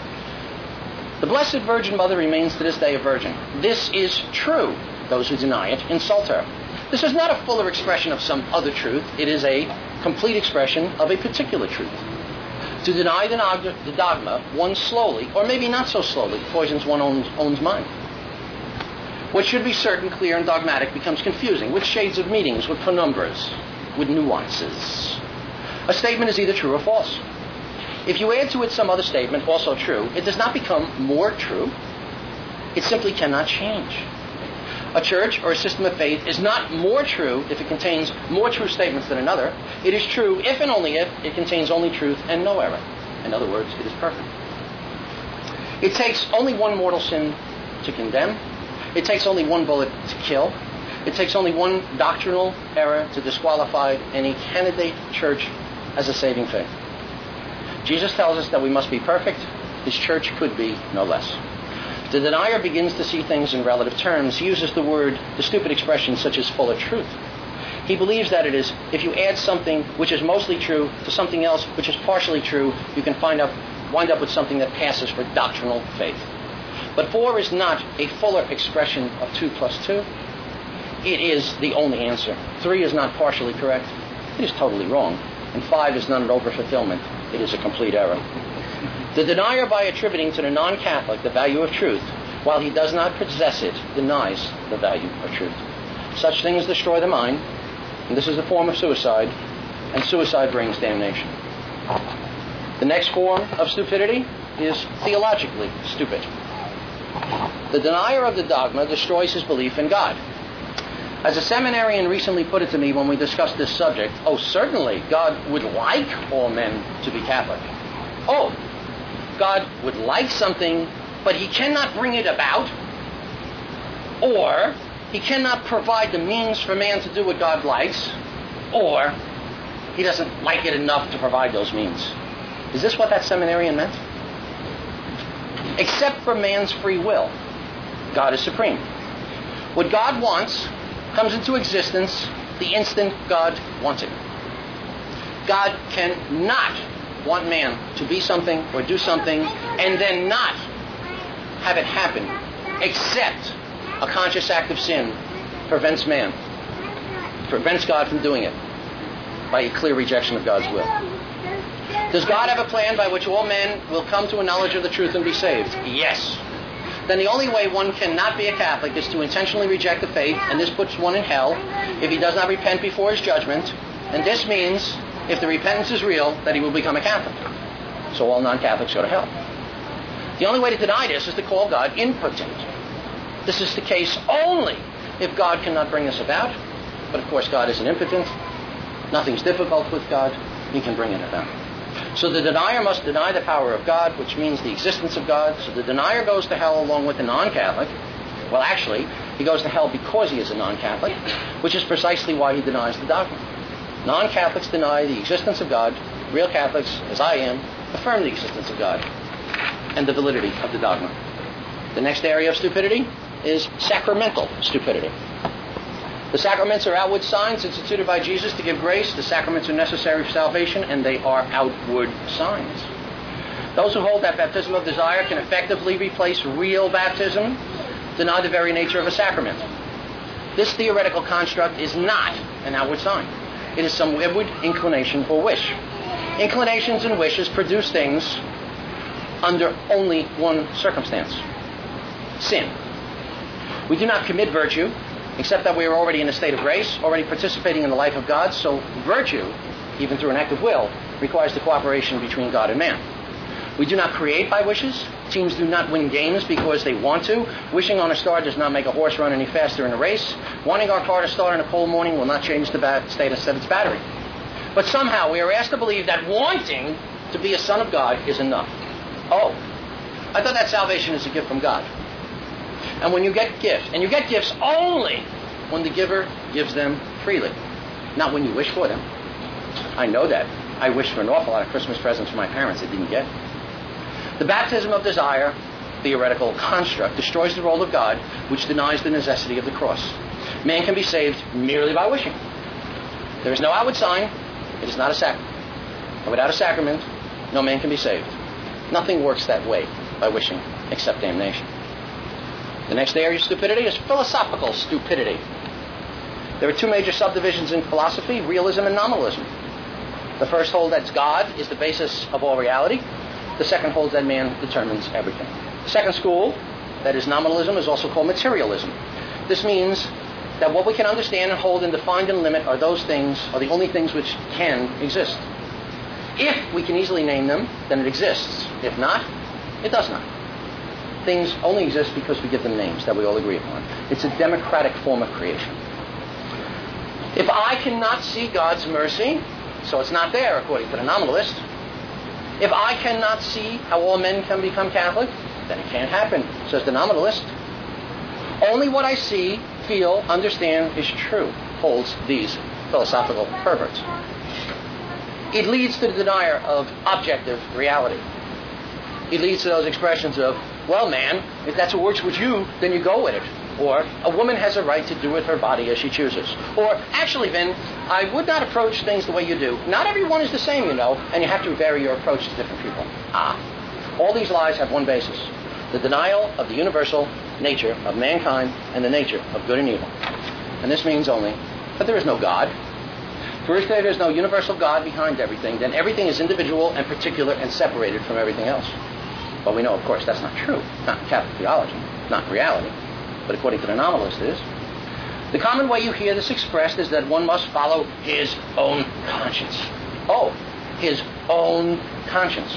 The Blessed Virgin Mother remains to this day a virgin. This is true. Those who deny it insult her. This is not a fuller expression of some other truth. It is a complete expression of a particular truth. To deny the dogma, one slowly, or maybe not so slowly, poisons one's own mind. What should be certain, clear, and dogmatic becomes confusing, with shades of meanings, with penumbras, with nuances. A statement is either true or false. If you add to it some other statement, also true, it does not become more true. It simply cannot change. A church or a system of faith is not more true if it contains more true statements than another. It is true if and only if it contains only truth and no error. In other words, it is perfect. It takes only one mortal sin to condemn. It takes only one bullet to kill. It takes only one doctrinal error to disqualify any candidate church as a saving faith. Jesus tells us that we must be perfect. His church could be no less. The denier begins to see things in relative terms. He uses the word, the stupid expression such as full of truth. He believes that it is, if you add something which is mostly true to something else which is partially true, you can find up, wind up with something that passes for doctrinal faith. But four is not a fuller expression of two plus two. It is the only answer. Three is not partially correct. It is totally wrong. And five is not an over-fulfillment. It is a complete error. The denier, by attributing to the non-Catholic the value of truth, while he does not possess it, denies the value of truth. Such things destroy the mind, and this is a form of suicide, and suicide brings damnation. The next form of stupidity is theologically stupid. The denier of the dogma destroys his belief in God. As a seminarian recently put it to me when we discussed this subject, oh, certainly, God would like all men to be Catholic. Oh, God would like something, but he cannot bring it about, or he cannot provide the means for man to do what God likes, or he doesn't like it enough to provide those means. Is this what that seminarian meant? Except for man's free will, God is supreme. What God wants comes into existence the instant God wants it. God cannot want man to be something or do something and then not have it happen, except a conscious act of sin prevents man, prevents God from doing it by a clear rejection of God's will. Does God have a plan by which all men will come to a knowledge of the truth and be saved? Yes. Then the only way one cannot be a Catholic is to intentionally reject the faith, and this puts one in hell if he does not repent before his judgment. And this means if the repentance is real, that he will become a Catholic. So all non-Catholics go to hell. The only way to deny this is to call God impotent. This is the case only if God cannot bring this about. But of course, God isn't impotent. Nothing's difficult with God. He can bring it about. So the denier must deny the power of God, which means the existence of God. So the denier goes to hell along with the non-Catholic. Well, actually, he goes to hell because he is a non-Catholic, which is precisely why he denies the dogma. Non-Catholics deny the existence of God. Real Catholics, as I am, affirm the existence of God and the validity of the dogma. The next area of stupidity is sacramental stupidity. The sacraments are outward signs instituted by Jesus to give grace. The sacraments are necessary for salvation, and they are outward signs. Those who hold that baptism of desire can effectively replace real baptism deny the very nature of a sacrament. This theoretical construct is not an outward sign. It is some inward inclination or wish. Inclinations and wishes produce things under only one circumstance: sin. We do not commit virtue, except that we are already in a state of grace, already participating in the life of God. So virtue, even through an act of will, requires the cooperation between God and man. We do not create by wishes. Teams do not win games because they want to. Wishing on a star does not make a horse run any faster in a race. Wanting our car to start on a cold morning will not change the ba- status of its battery. But somehow we are asked to believe that wanting to be a son of God is enough. Oh, I thought that salvation is a gift from God. And when you get gifts, and you get gifts only when the giver gives them freely, not when you wish for them. I know that. I wished for an awful lot of Christmas presents for my parents I didn't get. The baptism of desire, theoretical construct, destroys the role of God, which denies the necessity of the cross. Man can be saved merely by wishing. There is no outward sign. It is not a sacrament. And without a sacrament, no man can be saved. Nothing works that way by wishing except damnation. The next area of stupidity is philosophical stupidity. There are two major subdivisions in philosophy: realism and nominalism. The first holds that God is the basis of all reality. The second holds that man determines everything. The second school, that is nominalism, is also called materialism. This means that what we can understand and hold and define and limit are those things, are the only things which can exist. If we can easily name them, then it exists. If not, it does not. Things only exist because we give them names that we all agree upon. It's a democratic form of creation. If I cannot see God's mercy, so it's not there according to the nominalist. If I cannot see how all men can become Catholic, then it can't happen, says the nominalist. Only what I see, feel, understand is true, holds these philosophical perverts. It leads to the denier of objective reality. It leads to those expressions of, well, man, if that's what works with you, then you go with it. Or, a woman has a right to do with her body as she chooses. Or, actually, Vin, I would not approach things the way you do. Not everyone is the same, you know, and you have to vary your approach to different people. Ah. All these lies have one basis: the denial of the universal nature of mankind and the nature of good and evil. And this means only that there is no God. For if there is no universal God behind everything, then everything is individual and particular and separated from everything else. But we know, of course, that's not true. Not in Catholic theology, not in reality. But according to the nominalist it is. The common way you hear this expressed is that one must follow his own conscience. Oh, his own conscience.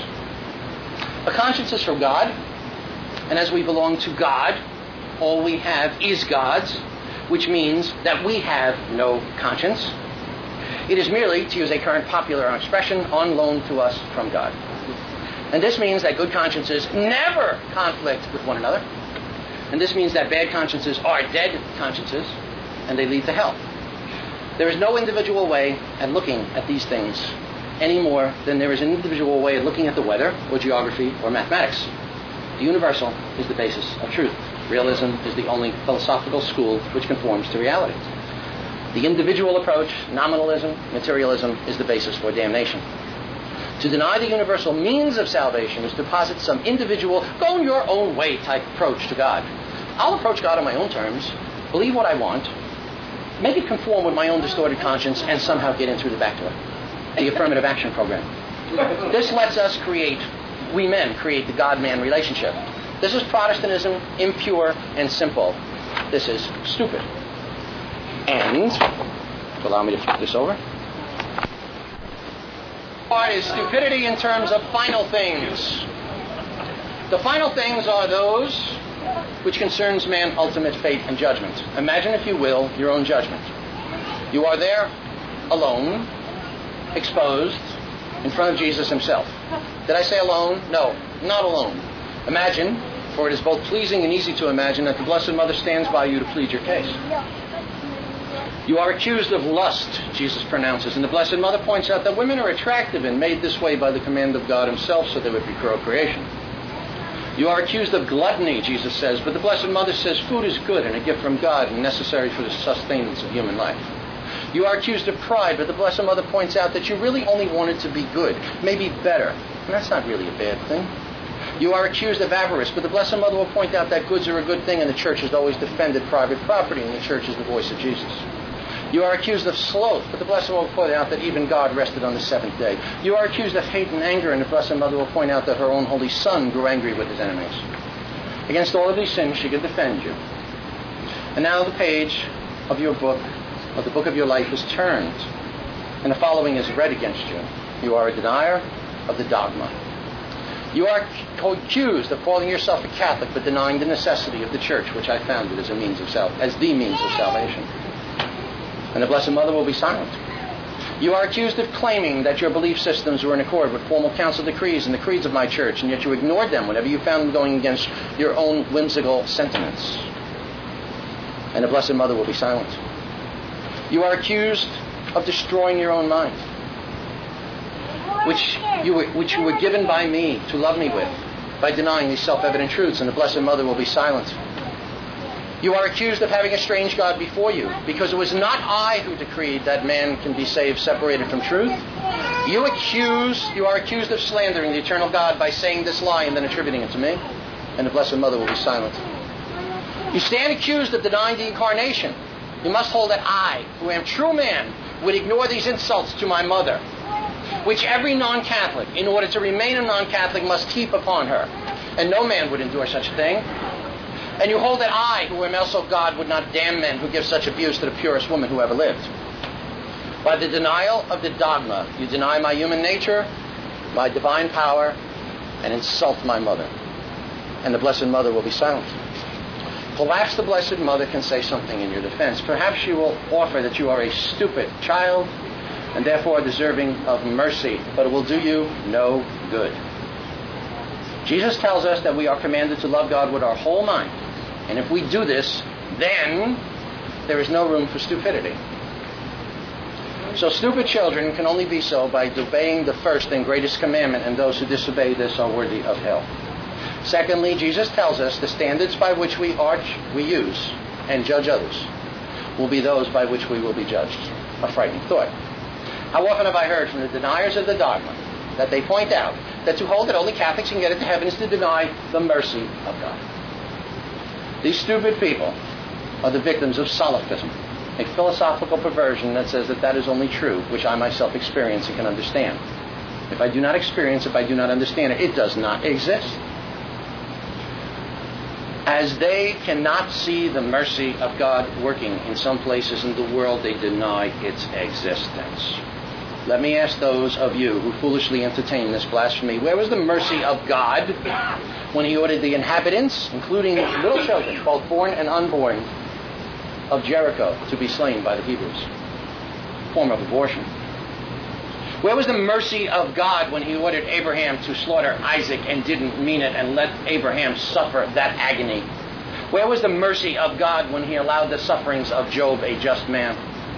A conscience is from God, and as we belong to God, all we have is God's, which means that we have no conscience. It is merely, to use a current popular expression, on loan to us from God. And this means that good consciences never conflict with one another. And this means that bad consciences are dead consciences, and they lead to hell. There is no individual way at looking at these things any more than there is an individual way of looking at the weather, or geography, or mathematics. The universal is the basis of truth. Realism is the only philosophical school which conforms to reality. The individual approach, nominalism, materialism, is the basis for damnation. To deny the universal means of salvation is to posit some individual, go your own way type approach to God. I'll approach God on my own terms, believe what I want, make it conform with my own distorted conscience, and somehow get in through the back door. The affirmative action program. This lets us create, we men create the God-man relationship. This is Protestantism, impure and simple. This is stupid. And, allow me to flip this over. part is stupidity in terms of final things. The final things are those which concerns man's ultimate fate and judgment. Imagine, if you will, your own judgment. You are there alone, exposed, in front of Jesus himself. Did I say alone? No, not alone. Imagine, for it is both pleasing and easy to imagine, that the Blessed Mother stands by you to plead your case. You are accused of lust, Jesus pronounces, and the Blessed Mother points out that women are attractive and made this way by the command of God himself, so there would be procreation. You are accused of gluttony, Jesus says, but the Blessed Mother says food is good and a gift from God and necessary for the sustenance of human life. You are accused of pride, but the Blessed Mother points out that you really only wanted to be good, maybe better, and that's not really a bad thing. You are accused of avarice, but the Blessed Mother will point out that goods are a good thing, and the Church has always defended private property, and the Church is the voice of Jesus. You are accused of sloth, but the Blessed Mother will point out that even God rested on the seventh day. You are accused of hate and anger, and the Blessed Mother will point out that her own Holy Son grew angry with his enemies. Against all of these sins, she could defend you. And now the page of your book, of the book of your life, is turned, and the following is read against you. You are a denier of the dogma. You are accused of calling yourself a Catholic, but denying the necessity of the Church, which I founded as a means of sal- as the means of salvation. And the Blessed Mother will be silent. You are accused of claiming that your belief systems were in accord with formal council decrees and the creeds of my Church, and yet you ignored them whenever you found them going against your own whimsical sentiments. And the Blessed Mother will be silent. You are accused of destroying your own mind, which you were, which you were given by me to love me with, by denying these self-evident truths, and the Blessed Mother will be silent. You are accused of having a strange God before you, because it was not I who decreed that man can be saved separated from truth. You accuse, you are accused of slandering the eternal God by saying this lie and then attributing it to me, and the Blessed Mother will be silent. You stand accused of denying the Incarnation. You must hold that I, who am true man, would ignore these insults to my mother, which every non-Catholic, in order to remain a non-Catholic, must heap upon her. And no man would endure such a thing. And you hold that I, who am also God, would not damn men who give such abuse to the purest woman who ever lived. By the denial of the dogma, you deny my human nature, my divine power, and insult my mother. And the Blessed Mother will be silent. Perhaps the Blessed Mother can say something in your defense. Perhaps she will offer that you are a stupid child and therefore deserving of mercy, but it will do you no good. Jesus tells us that we are commanded to love God with our whole mind. And if we do this, then there is no room for stupidity. So stupid children can only be so by obeying the first and greatest commandment, and those who disobey this are worthy of hell. Secondly, Jesus tells us the standards by which we arch, we use and judge others will be those by which we will be judged. A frightening thought. How often have I heard from the deniers of the dogma that they point out that to hold that only Catholics can get into heaven is to deny the mercy of God. These stupid people are the victims of Salafism, a philosophical perversion that says that that is only true, which I myself experience and can understand. If I do not experience it, if I do not understand it, it does not exist. As they cannot see the mercy of God working in some places in the world, they deny its existence. Let me ask those of you who foolishly entertain this blasphemy, where was the mercy of God when he ordered the inhabitants, including little children, both born and unborn, of Jericho to be slain by the Hebrews? Form of abortion. Where was the mercy of God when he ordered Abraham to slaughter Isaac and didn't mean it and let Abraham suffer that agony? Where was the mercy of God when he allowed the sufferings of Job, a just man?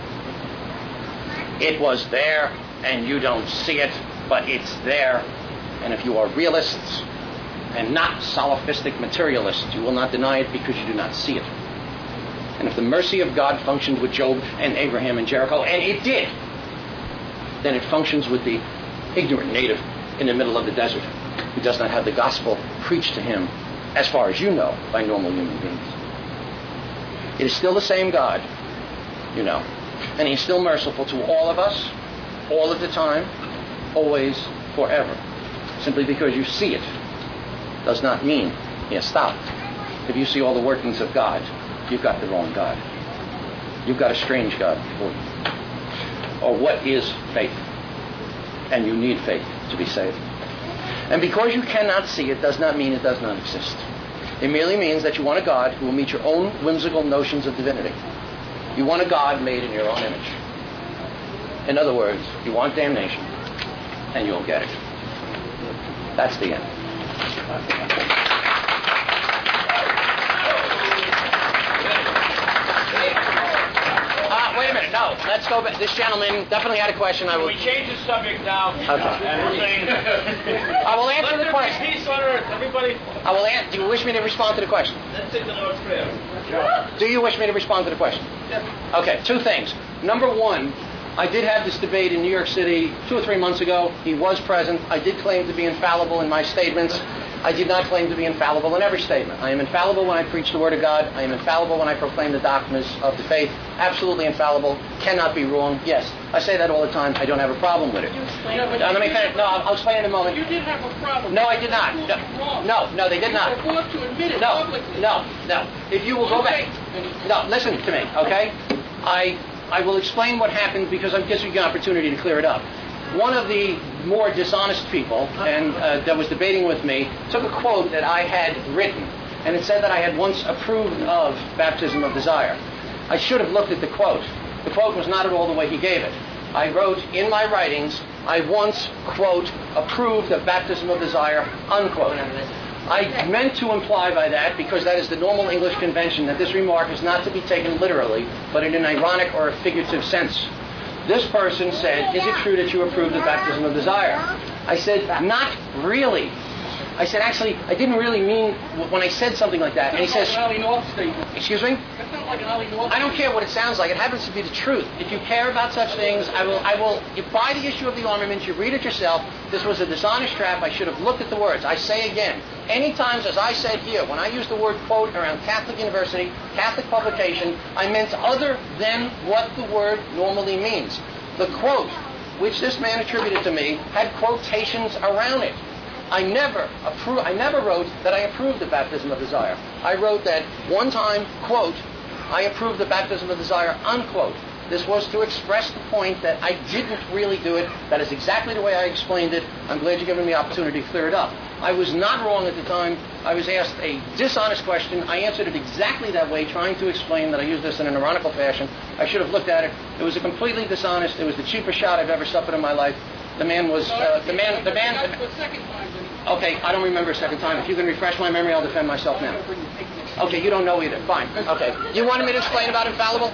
It was there, and you don't see it, but it's there. And if you are realists and not salafistic materialists, you will not deny it because you do not see it. And if the mercy of God functioned with Job and Abraham and Jericho, and it did, then it functions with the ignorant native in the middle of the desert who does not have the gospel preached to him, as far as you know, by normal human beings. It is still the same God, you know, and he's still merciful to all of us, all of the time, always, forever. Simply because you see it does not mean he has stopped. If you see all the workings of God, you've got the wrong God. You've got a strange God before you. Or what is faith? and you need faith to be saved. And because you cannot see it does not mean it does not exist. It merely means that you want a God who will meet your own whimsical notions of divinity. You want a God made in your own image. In other words, you want damnation, and you'll get it. That's the end. Uh, wait a minute. No, let's go back. This gentleman definitely had a question. I will. We change the subject now. Okay. And we're saying, I will answer let the there question. be peace on earth, everybody. I will answer. Do you wish me to respond to the question? Let's take the Lord's Prayer. Do you wish me to respond to the question? Yes. Okay, two things. Number one, I did have this debate in New York City two or three months ago. He was present. I did claim to be infallible in my statements. I did not claim to be infallible in every statement. I am infallible when I preach the Word of God. I am infallible when I proclaim the doctrines of the faith. Absolutely infallible. Cannot be wrong. Yes, I say that all the time. I don't have a problem with it. Yeah, but Uh, let me you finish. No, I'll, I'll explain in a moment. You did have a problem. No, I did not. You No, were wrong. no, no, they did not. You were forced to admit it No, publicly. no, no. If you will go back. No, listen to me, okay? I I will explain what happened because I'm giving you an opportunity to clear it up. One of the more dishonest people and uh, that was debating with me took a quote that I had written, and it said that I had once approved of baptism of desire. I should have looked at the quote. The quote was not at all the way he gave it. I wrote in my writings, I once, quote, approved of baptism of desire, unquote. I meant to imply by that, because that is the normal English convention, that this remark is not to be taken literally, but in an ironic or a figurative sense. This person said, is it true that you approved of baptism of desire? I said, not really. I said, actually, I didn't really mean when I said something like that. And he says, That's not like an Ollie North statement. excuse me? That's not like an Ollie North. I don't care what it sounds like. It happens to be the truth. If you care about such things, I will, I will, you buy the issue of the armament, you read it yourself. This was a dishonest trap. I should have looked at the words. I say again, any times, as I said here, when I used the word quote around Catholic University, Catholic publication, I meant other than what the word normally means. The quote, which this man attributed to me, had quotations around it. I never appro- I never wrote that I approved the baptism of desire. I wrote that one time, quote, I approved the baptism of desire, unquote. This was to express the point that I didn't really do it. That is exactly the way I explained it. I'm glad you're giving me the opportunity to clear it up. I was not wrong at the time. I was asked a dishonest question. I answered it exactly that way, trying to explain that I used this in an ironical fashion. I should have looked at it. It was a completely dishonest. It was the cheapest shot I've ever suffered in my life. The man was, uh, the man, the man, The second time. when he- okay, I don't remember a second time. If you can refresh my memory, I'll defend myself now. Okay, you don't know either. Fine. Okay. You wanted me to explain about infallible?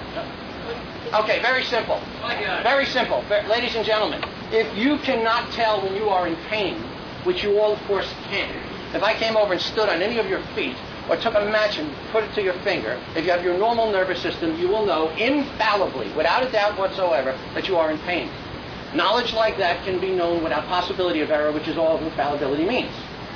Okay, very simple. Very simple. Ve- Ladies and gentlemen, if you cannot tell when you are in pain, which you all, of course, can, if I came over and stood on any of your feet or took a match and put it to your finger, if you have your normal nervous system, you will know infallibly, without a doubt whatsoever, that you are in pain. Knowledge like that can be known without possibility of error, which is all infallibility means.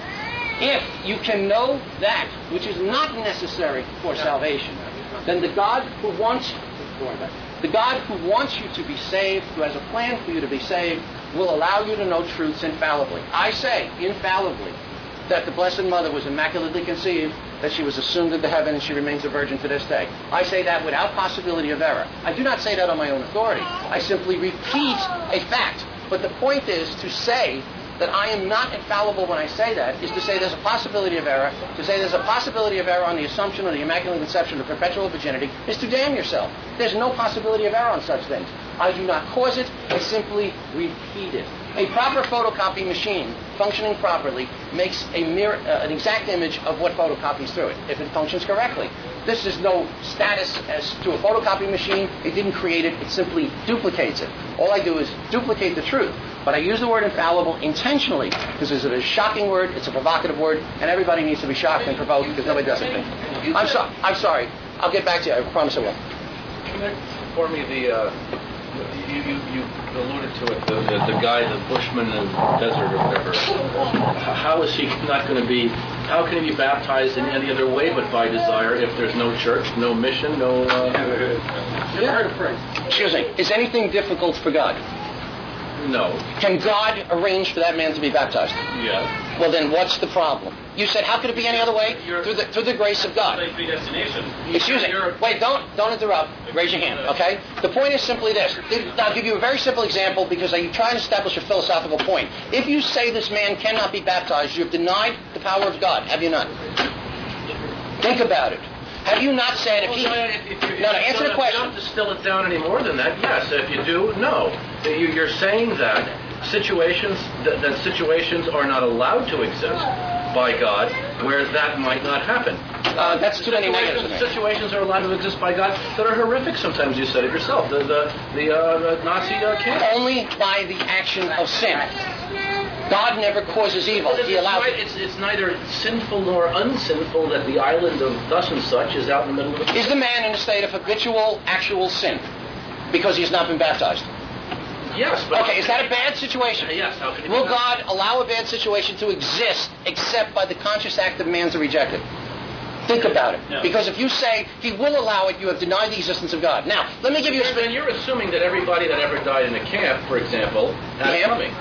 If you can know that, which is not necessary for salvation, then the God who wants the God who wants you to be saved, who has a plan for you to be saved, will allow you to know truths infallibly. I say, infallibly, that the Blessed Mother was immaculately conceived, that she was assumed into heaven, and she remains a virgin to this day. I say that without possibility of error. I do not say that on my own authority. I simply repeat a fact. But the point is to say that I am not infallible when I say that, is to say there's a possibility of error. To say there's a possibility of error on the assumption of the Immaculate Conception of perpetual virginity is to damn yourself. There's no possibility of error on such things. I do not cause it, I simply repeat it. A proper photocopy machine, functioning properly, makes a mirror, uh, an exact image of what photocopies through it, if it functions correctly. This is no status as to a photocopy machine. It didn't create it, it simply duplicates it. All I do is duplicate the truth. But I use the word infallible intentionally because it's a shocking word, it's a provocative word, and everybody needs to be shocked and provoked because nobody does it. I'm, so- I'm sorry. I'll get back to you. I promise I will. For me, the uh, you, you, you alluded to it, the, the, the guy, the bushman in the desert or whatever. How is he not going to be, how can he be baptized in any other way but by desire if there's no church, no mission, no... Uh... Never heard of prayer. Excuse me. Is anything difficult for God? No. Can God arrange for that man to be baptized? Yes. Well, then what's the problem? You said, how could it be any other way? You're- Through the, through the grace of God. Predestination. Excuse me. You're- Wait, don't don't interrupt. Raise your hand, okay? The point is simply this. I'll give you a very simple example because I try to establish a philosophical point. If you say this man cannot be baptized, you have denied the power of God, have you not? Think about it. Have you not said if he... Well, if you- if you No, no, answer the don't- question. You don't distill it down any more than that. Yes. If you do, no. You- You're saying that situations that, that situations are not allowed to exist by God where that might not happen. Uh, that's too many negatives. Situations, in there. situations are allowed to exist by God that are horrific. Sometimes you said it yourself. The the the, uh, the Nazi uh, camp. Only by the action of sin. God never causes evil. Well, He it's, allows right, it. it's, it's neither sinful nor unsinful that the island of thus and such is out in the middle of the... Is the man in a state of habitual, actual sin because he has not been baptized? Yes, but... Okay, is that a bad situation? Yes, how can it be Will bad? God allow a bad situation to exist except by the conscious act of man to reject it? Think about it. No. Because if you say he will allow it, you have denied the existence of God. Now, let me give you a... And you're assuming that everybody that ever died in a camp, for example, had it Camp? coming.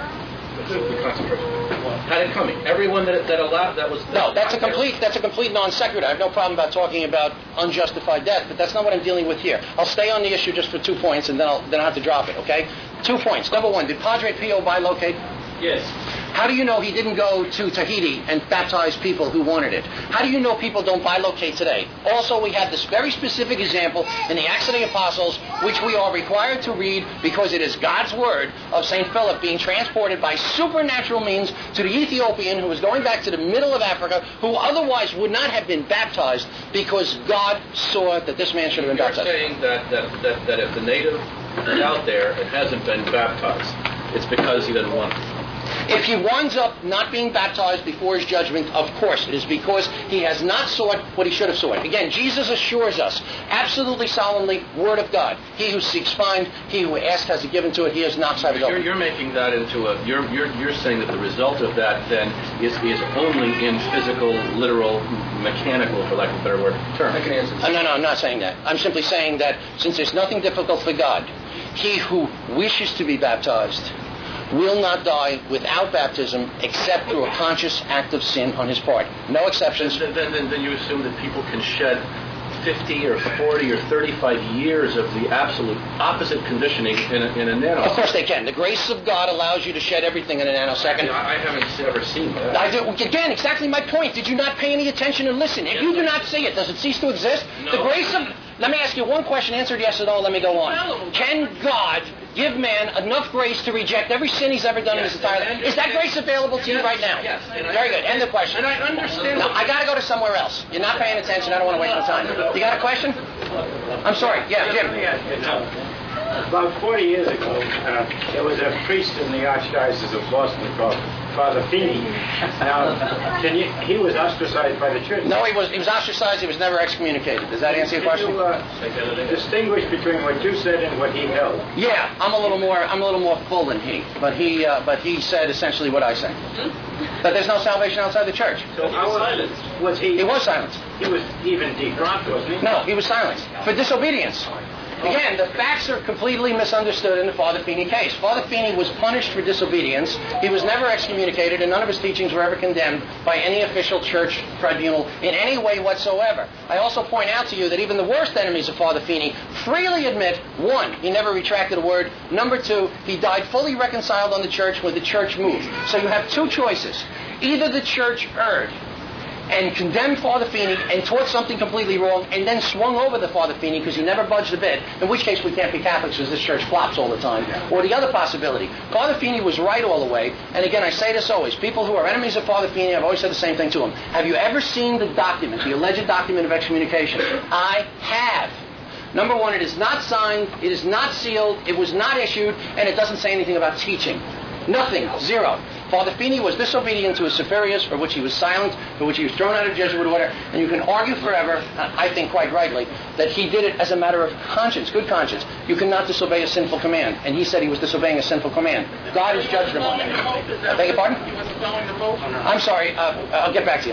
The concentration camp. Had it coming. Everyone that that allowed that was No, that's a complete that's a complete non sequitur. I have no problem about talking about unjustified death, but that's not what I'm dealing with here. I'll stay on the issue just for two points, and then I'll then I will have to drop it. Okay? Two points. Number one, did Padre Pio bilocate? Yes. How do you know he didn't go to Tahiti and baptize people who wanted it? How do you know people don't bilocate today? Also, we have this very specific example in the Acts of the Apostles, which we are required to read because it is God's word of Saint Philip being transported by supernatural means to the Ethiopian who was going back to the middle of Africa, who otherwise would not have been baptized because God saw that this man should have been You're baptized. saying that, that, that, that if the native is out there and hasn't been baptized, it's because he doesn't want it. If he winds up not being baptized before his judgment, of course it is because he has not sought what he should have sought. Again, Jesus assures us, absolutely solemnly, word of God. He who seeks finds, he who asks has it given to it, he has knocks have it You're, open. you're making that into a. You're, you're, you're saying that the result of that then is, is only in physical, literal, mechanical, for lack of a better word, term. I can answer. Uh, no, no, I'm not saying that. I'm simply saying that since there's nothing difficult for God, he who wishes to be baptized will not die without baptism except through a conscious act of sin on his part. No exceptions. Then, then, then, then you assume that people can shed fifty or forty or thirty-five years of the absolute opposite conditioning in a, in a nano. Of course they can. The grace of God allows you to shed everything in a nanosecond. I, I haven't ever seen that. I do. Again, exactly my point. Did you not pay any attention and listen? If you do not see it, does it cease to exist? No. The grace of... Let me ask you one question. Answered yes or no. Let me go on. Can God give man enough grace to reject every sin he's ever done Yes, in his entire and I life? Is that grace available to you Yes, right now? yes, and I- Very good. End the question. And I understand. Now, what- I got to go to somewhere else. You're not paying attention. I don't want to waste my time. You got a question? I'm sorry. Yeah, Jim. About forty years ago, uh, there was a priest in the Archdiocese of Boston called Father Feeney. Now, can you, he was ostracized by the church. No, he was he was ostracized. He was never excommunicated. Does that answer your Can question? you uh, distinguish between what you said and what he held? Yeah, I'm a little more I'm a little more full than he, but he uh, but he said essentially what I say. That there's no salvation outside the church. So how was, was he? He was silenced. He was even defrocked, wasn't he? No, he was silenced for disobedience. Again, the facts are completely misunderstood in the Father Feeney case. Father Feeney was punished for disobedience. He was never excommunicated, and none of his teachings were ever condemned by any official church tribunal in any way whatsoever. I also point out to you that even the worst enemies of Father Feeney freely admit, one, he never retracted a word. Number two, he died fully reconciled on the church when the church moved. So you have two choices. Either the church erred and condemned Father Feeney and taught something completely wrong and then swung over the Father Feeney because you never budged a bit, in which case we can't be Catholics because this church flops all the time. Or the other possibility, Father Feeney was right all the way, and again I say this always, people who are enemies of Father Feeney, I've always said the same thing to them. Have you ever seen the document, the alleged document of excommunication? I have. Number one, it is not signed, it is not sealed, it was not issued, and it doesn't say anything about teaching. Nothing. Zero. Father Feeney was disobedient to his superiors, for which he was silent, for which he was thrown out of Jesuit order, and you can argue forever, I think quite rightly, that he did it as a matter of conscience, good conscience. You cannot disobey a sinful command, and he said he was disobeying a sinful command. God has judged him on that. I beg your pardon? I'm sorry, uh, I'll get back to you.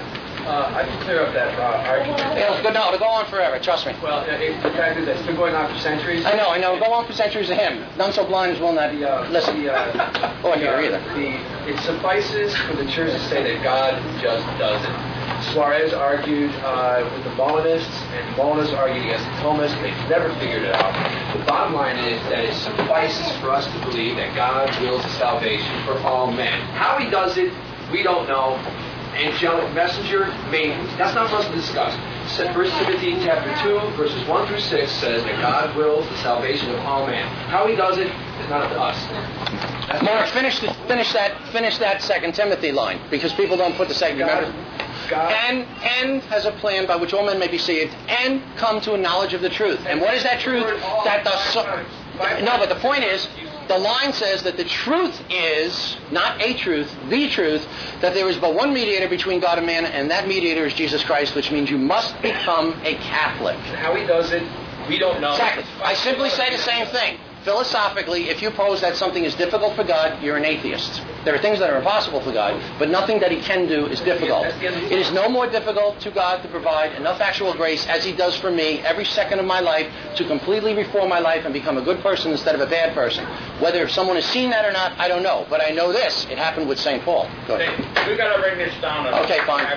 Uh, I can clear up that uh, argument. It'll go, no, it'll go on forever, trust me. Well, uh, it, the fact is that it's been going on for centuries. I know, I know. Go on for centuries of him. None so blind as will not The, uh, listen. The, uh, or the, hear uh, either. The, it suffices for the church to say that God just does it. Suarez argued uh, with the Molinists, and Molinists argued against the Thomists. They've never figured it out. The bottom line is that it suffices for us to believe that God wills salvation for all men. How He does it, we don't know. Angelic messenger, maybe. That's not for us to discuss. First Timothy chapter two, verses one through six says that God wills the salvation of all men. How He does it is not up to us. That's Mark, finish the, finish that finish that Second Timothy line, because people don't put the second. Remember, God. and and has a plan by which all men may be saved and come to a knowledge of the truth. And what is that truth? That the so, no, but the point is, the line says that the truth is not a truth, the truth, that there is but one mediator between God and man, and that mediator is Jesus Christ, which means you must become a Catholic. How He does it, we don't know. Exactly. I simply say the same thing. Philosophically, if you pose that something is difficult for God, you're an atheist. There are things that are impossible for God, but nothing that He can do is difficult. It is no more difficult to God to provide enough actual grace as He does for me every second of my life to completely reform my life and become a good person instead of a bad person. Whether someone has seen that or not, I don't know. But I know this. It happened with Saint Paul. Go ahead. Hey, we got to bring this down. Okay, fine.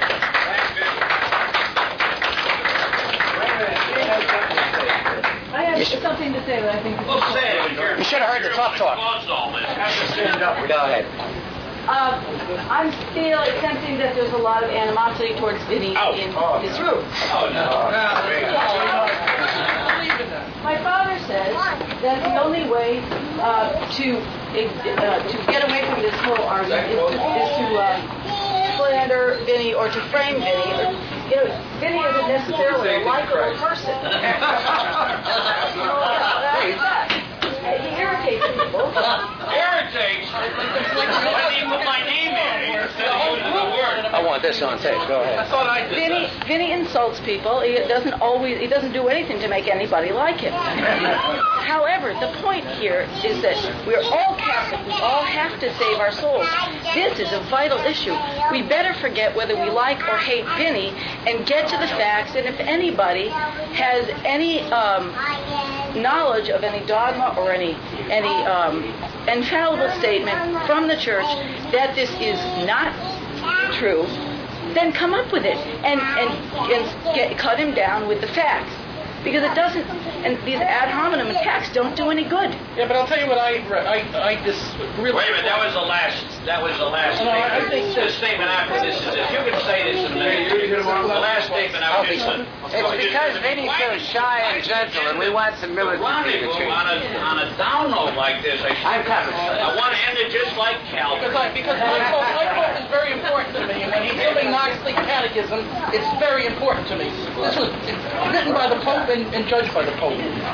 I have something to say, but I think... We'll say it. You should have heard the tough talk. Go ahead. Uh, I'm still attempting that there's a lot of animosity towards Vinny Oh. in Oh. this room. Oh, no. My father says that the only way uh, to uh, to get away from this whole argument is to, is to uh, slander Vinny or to frame Vinny. Or, you know, Vinny isn't necessarily a likable person. You know, that, that, he irritates people. Irritates? Why didn't you put my name in instead of using the word? I want this on tape. Go ahead. I thought I did. Vinny, Vinny insults people. He doesn't always. He doesn't do anything to make anybody like him. However, the point here is that we're all Catholic. We all have to save our souls. This is a vital issue. We better forget whether we like or hate Vinny and get to the facts. And if anybody has any um, knowledge of any dogma or any any um, infallible statement from the church that this is not true, then come up with it and and, and get, cut him down with the facts, because it doesn't. And these ad hominem attacks don't do any good. Yeah, but I'll tell you what I I I just really. Wait a minute, that was the last. That was the last No, I statement. think so. The statement after this is this. You can say this in a minute. The last statement after this is. It's because Vinny's so shy and gentle, and we want some militancy in the Rendezvous church. on a on a down note like this. I, I'm Catholic. I want to end it just like Calvin. Because I, because my quote, my quote is very important to me, and when he's giving Knoxley Catechism, it's very important to me. This was written by the Pope and, and judged by the Pope.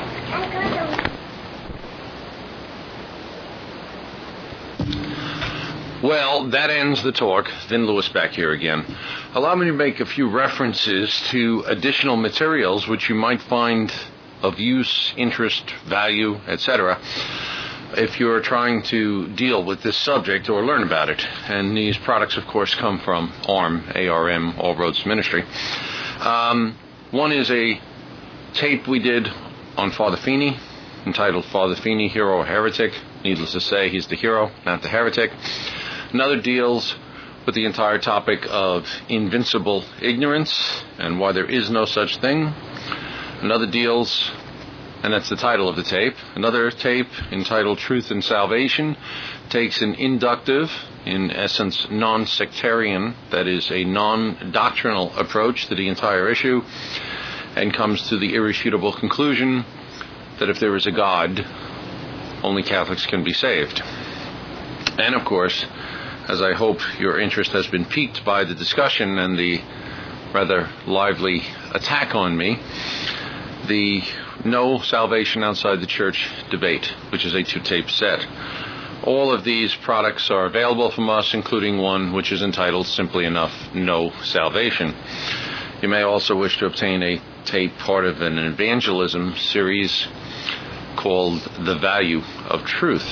Well, that ends the talk. Vin Lewis back here again. Allow me to make a few references to additional materials which you might find of use, interest, value, et cetera, if you're trying to deal with this subject or learn about it. And these products, of course, come from A R M, A R M, All Roads Ministry. Um, one is a tape we did on Father Feeney, entitled Father Feeney, Hero or Heretic. Needless to say, he's the hero, not the heretic. Another deals with the entire topic of invincible ignorance and why there is no such thing. Another deals, and that's the title of the tape, another tape entitled Truth and Salvation takes an inductive, in essence non-sectarian, that is a non-doctrinal approach to the entire issue, and comes to the irrefutable conclusion that if there is a God, only Catholics can be saved. And of course, as I hope your interest has been piqued by the discussion and the rather lively attack on me, the No Salvation Outside the Church debate, which is a two-tape set. All of these products are available from us, including one which is entitled, simply enough, No Salvation. You may also wish to obtain a tape, part of an evangelism series called The Value of Truth.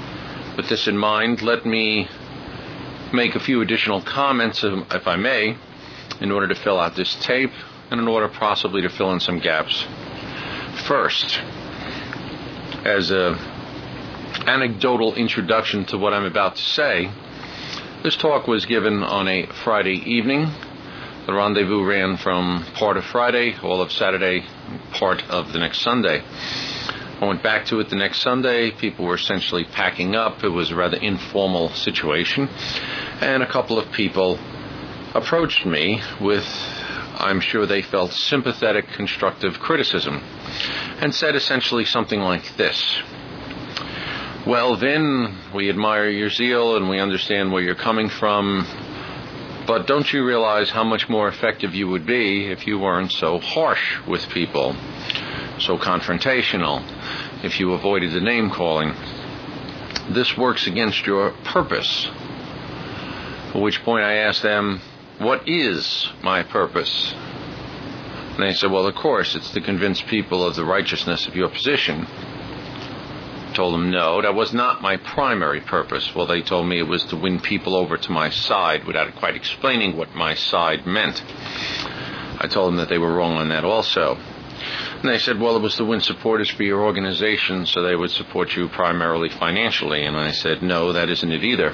With this in mind, let me make a few additional comments, if I may, in order to fill out this tape and in order possibly to fill in some gaps. First, as a anecdotal introduction to what I'm about to say, this talk was given on a Friday evening. The rendezvous ran from part of Friday, all of Saturday, part of the next Sunday. I went back to it the next Sunday. People were essentially packing up. It was a rather informal situation. And a couple of people approached me with, I'm sure they felt, sympathetic, constructive criticism, and said essentially something like this: well, Vin, we admire your zeal and we understand where you're coming from, but don't you realize how much more effective you would be if you weren't so harsh with people, so confrontational, if you avoided the name-calling? This works against your purpose. At which point I asked them, what is my purpose? And they said, well, of course, it's to convince people of the righteousness of your position. I told them, no, that was not my primary purpose. Well, they told me it was to win people over to my side without quite explaining what my side meant. I told them that they were wrong on that also. And they said, well, it was to win supporters for your organization so they would support you primarily financially. And I said, no, that isn't it either.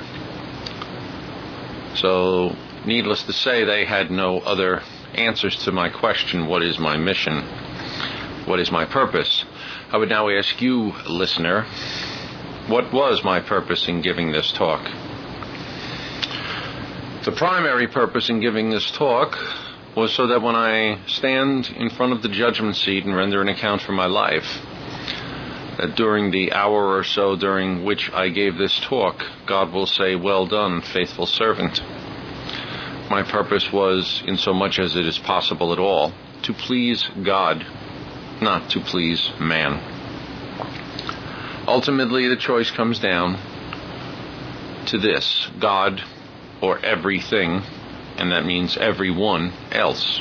So, needless to say, they had no other answers to my question, what is my mission? What is my purpose? I would now ask you, listener, what was my purpose in giving this talk? The primary purpose in giving this talk was so that when I stand in front of the judgment seat and render an account for my life, that during the hour or so during which I gave this talk, God will say, well done, faithful servant. My purpose was, in so much as it is possible at all, to please God, not to please man. Ultimately, the choice comes down to this: God or everything, and that means everyone else.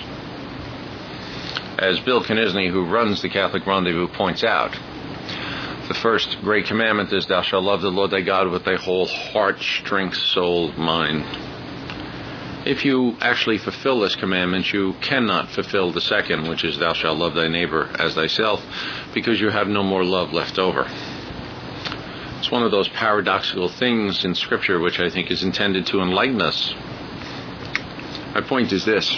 As Bill Knisney, who runs the Catholic Rendezvous, points out, the first great commandment is, thou shalt love the Lord thy God with thy whole heart, strength, soul, mind. If you actually fulfill this commandment, you cannot fulfill the second, which is, thou shalt love thy neighbor as thyself, because you have no more love left over. It's one of those paradoxical things in Scripture which I think is intended to enlighten us. My point is this: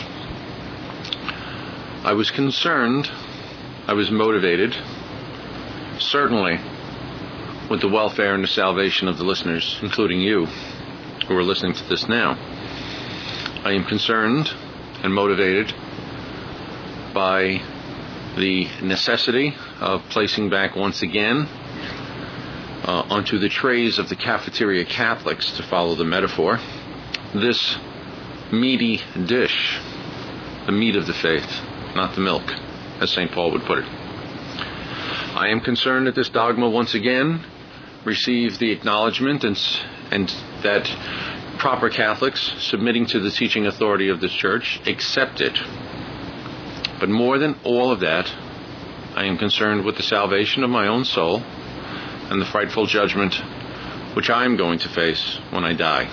I was concerned, I was motivated, certainly with the welfare and the salvation of the listeners, including you who are listening to this now. I am concerned and motivated by the necessity of placing back once again uh, onto the trays of the cafeteria Catholics, to follow the metaphor, this meaty dish, the meat of the faith, not the milk, as Saint Paul would put it. I am concerned that this dogma once again receive the acknowledgement and, and that proper Catholics, submitting to the teaching authority of this Church, accept it. But more than all of that, I am concerned with the salvation of my own soul and the frightful judgment which I am going to face when I die.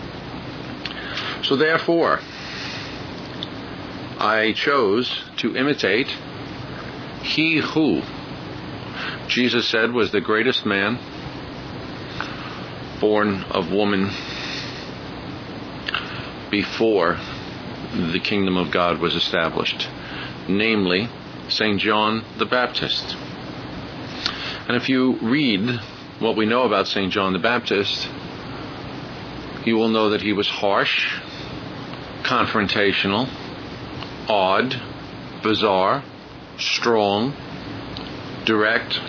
So therefore, I chose to imitate he who Jesus said was the greatest man born of woman before the kingdom of God was established, namely Saint John the Baptist. And if you read what we know about Saint John the Baptist, you will know that he was harsh, confrontational, odd, bizarre, strong, direct,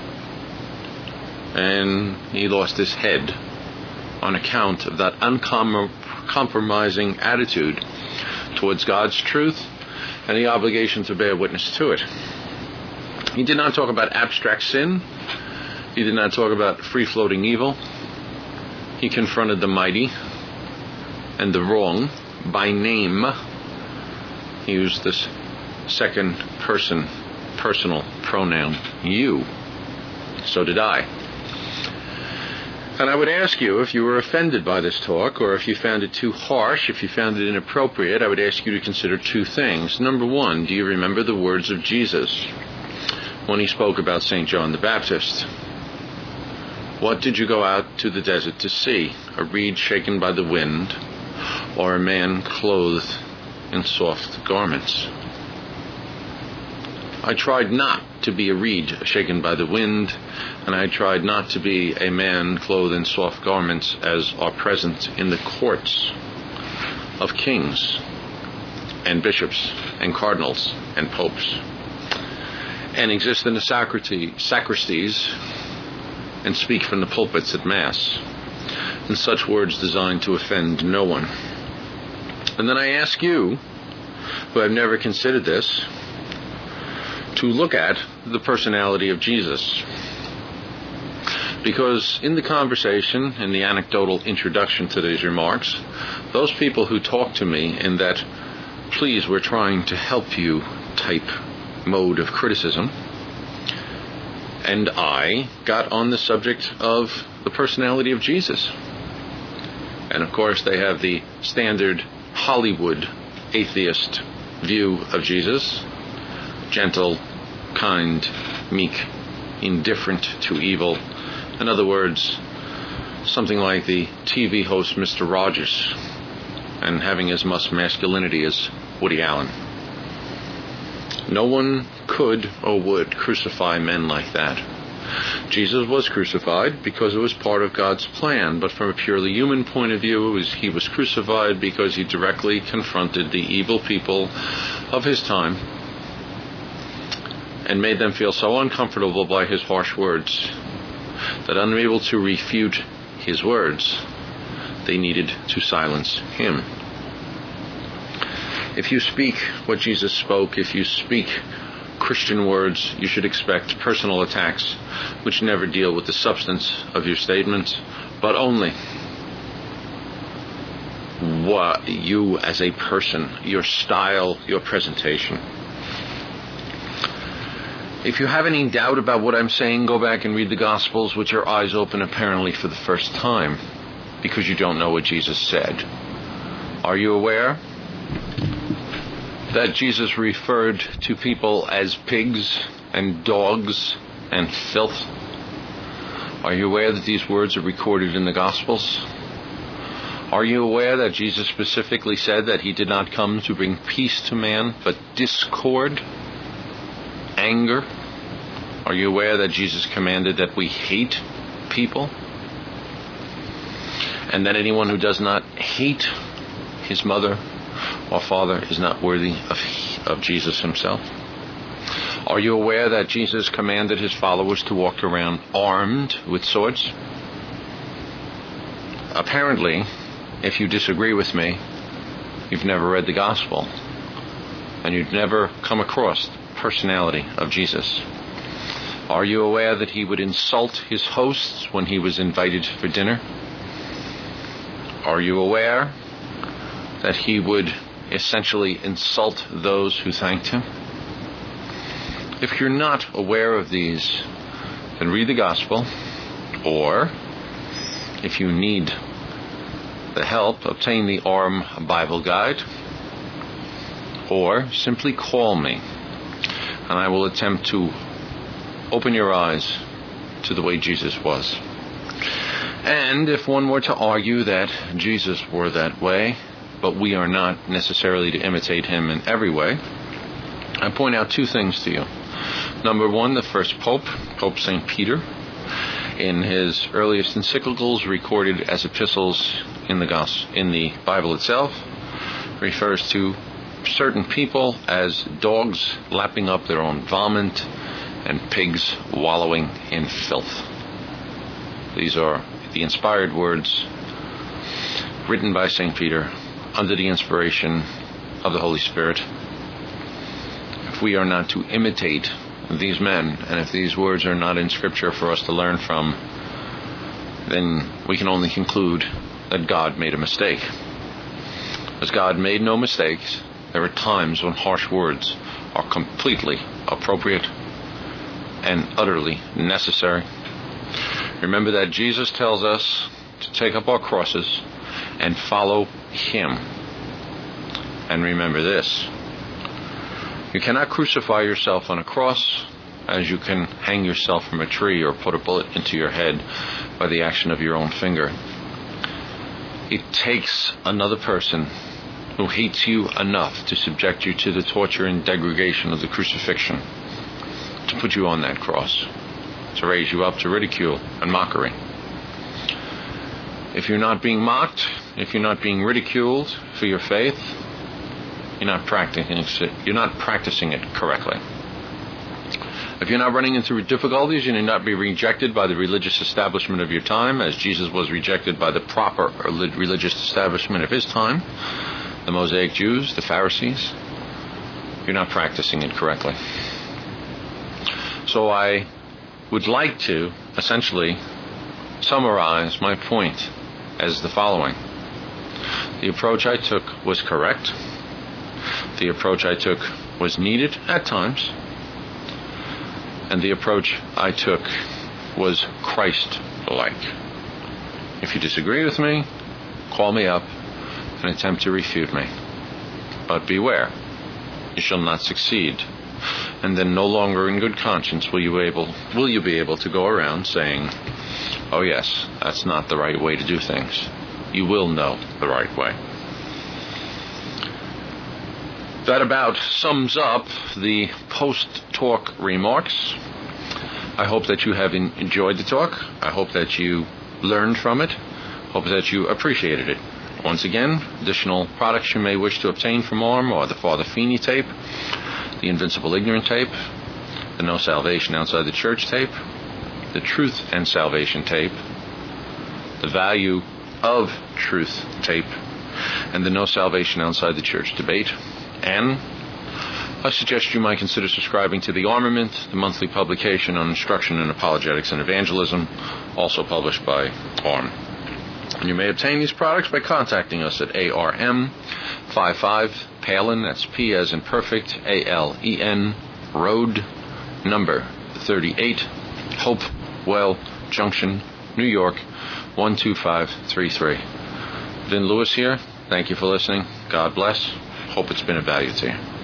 and he lost his head on account of that uncompromising attitude towards God's truth and the obligation to bear witness to it. He did not talk about abstract sin. He did not talk about free-floating evil. He confronted the mighty and the wrong by name. He used this second person personal pronoun, you. So did I. And I would ask you, if you were offended by this talk, or if you found it too harsh, if you found it inappropriate, I would ask you to consider two things. Number one, do you remember the words of Jesus when he spoke about Saint John the Baptist? What did you go out to the desert to see? A reed shaken by the wind, or a man clothed in soft garments? I tried not to be a reed shaken by the wind, and I tried not to be a man clothed in soft garments as are present in the courts of kings and bishops and cardinals and popes, and exist in the sacristy, sacristies and speak from the pulpits at Mass in such words designed to offend no one. And then I ask you, who have never considered this, to look at the personality of Jesus. Because in the conversation, in the anecdotal introduction to these remarks, those people who talk to me in that, please, we're trying to help you type mode of criticism, and I got on the subject of the personality of Jesus. And of course they have the standard Hollywood atheist view of Jesus: gentle, kind, meek, indifferent to evil. In other words, something like the T V host Mister Rogers, and having as much masculinity as Woody Allen. No one could or would crucify men like that. Jesus was crucified because it was part of God's plan, but from a purely human point of view, it was, he was crucified because he directly confronted the evil people of his time and made them feel so uncomfortable by his harsh words that, unable to refute his words, they needed to silence him. If you speak what Jesus spoke, if you speak Christian words, you should expect personal attacks which never deal with the substance of your statements, but only what you as a person, your style, your presentation. If you have any doubt about what I'm saying, go back and read the Gospels with your eyes open apparently for the first time, because you don't know what Jesus said. Are you aware that Jesus referred to people as pigs and dogs and filth? Are you aware that these words are recorded in the Gospels? Are you aware that Jesus specifically said that he did not come to bring peace to man, but discord, anger? Are you aware that Jesus commanded that we hate people? And that anyone who does not hate his mother or father is not worthy of, of Jesus himself? Are you aware that Jesus commanded his followers to walk around armed with swords? Apparently, if you disagree with me, you've never read the Gospel, and you've never come across the personality of Jesus. Are you aware that he would insult his hosts when he was invited for dinner? Are you aware that he would essentially insult those who thanked him? If you're not aware of these, then read the Gospel, or if you need the help, obtain the A R M Bible Guide, or simply call me, and I will attempt to open your eyes to the way Jesus was. And if one were to argue that Jesus were that way, but we are not necessarily to imitate him in every way, I point out two things to you. Number one, the first Pope, Pope Saint Peter, in his earliest encyclicals recorded as epistles in the Gospel, in the Bible itself, refers to certain people as dogs lapping up their own vomit and pigs wallowing in filth. These are the inspired words written by Saint Peter under the inspiration of the Holy Spirit. If we are not to imitate these men, and if these words are not in Scripture for us to learn from, then we can only conclude that God made a mistake. As God made no mistakes, there are times when harsh words are completely appropriate and utterly necessary. Remember that Jesus tells us to take up our crosses and follow Him. And remember this: you cannot crucify yourself on a cross as you can hang yourself from a tree or put a bullet into your head by the action of your own finger. It takes another person who hates you enough to subject you to the torture and degradation of the crucifixion to put you on that cross, to raise you up to ridicule and mockery. If you're not being mocked, if you're not being ridiculed for your faith, you're not practicing it, you're not practicing it correctly. If you're not running into difficulties, you'll not be rejected by the religious establishment of your time, as Jesus was rejected by the proper religious establishment of his time, the Mosaic Jews, the Pharisees. You're not practicing it correctly. So I would like to essentially summarize my point as the following. The approach I took was correct. The approach I took was needed at times. And the approach I took was Christ-like. If you disagree with me, call me up and attempt to refute me. But beware, you shall not succeed. And then no longer in good conscience will you able will you be able to go around saying, oh yes, that's not the right way to do things. You will know the right way. That about sums up the post-talk remarks. I hope that you have in- enjoyed the talk. I hope that you learned from it. Hope that you appreciated it. Once again, additional products you may wish to obtain from A R M are the Father Feeney tape, the Invincible Ignorant tape, the No Salvation Outside the Church tape, the Truth and Salvation tape, the Value of Truth tape, and the No Salvation Outside the Church debate. And I suggest you might consider subscribing to The Armament, the monthly publication on instruction in apologetics and evangelism, also published by A R M. And you may obtain these products by contacting us at A R M fifty-five Palin, that's P as in perfect, A L E N, Road, number thirty-eight, Hopewell Junction, New York, one two five three three. Vin Lewis here. Thank you for listening. God bless. Hope it's been of value to you.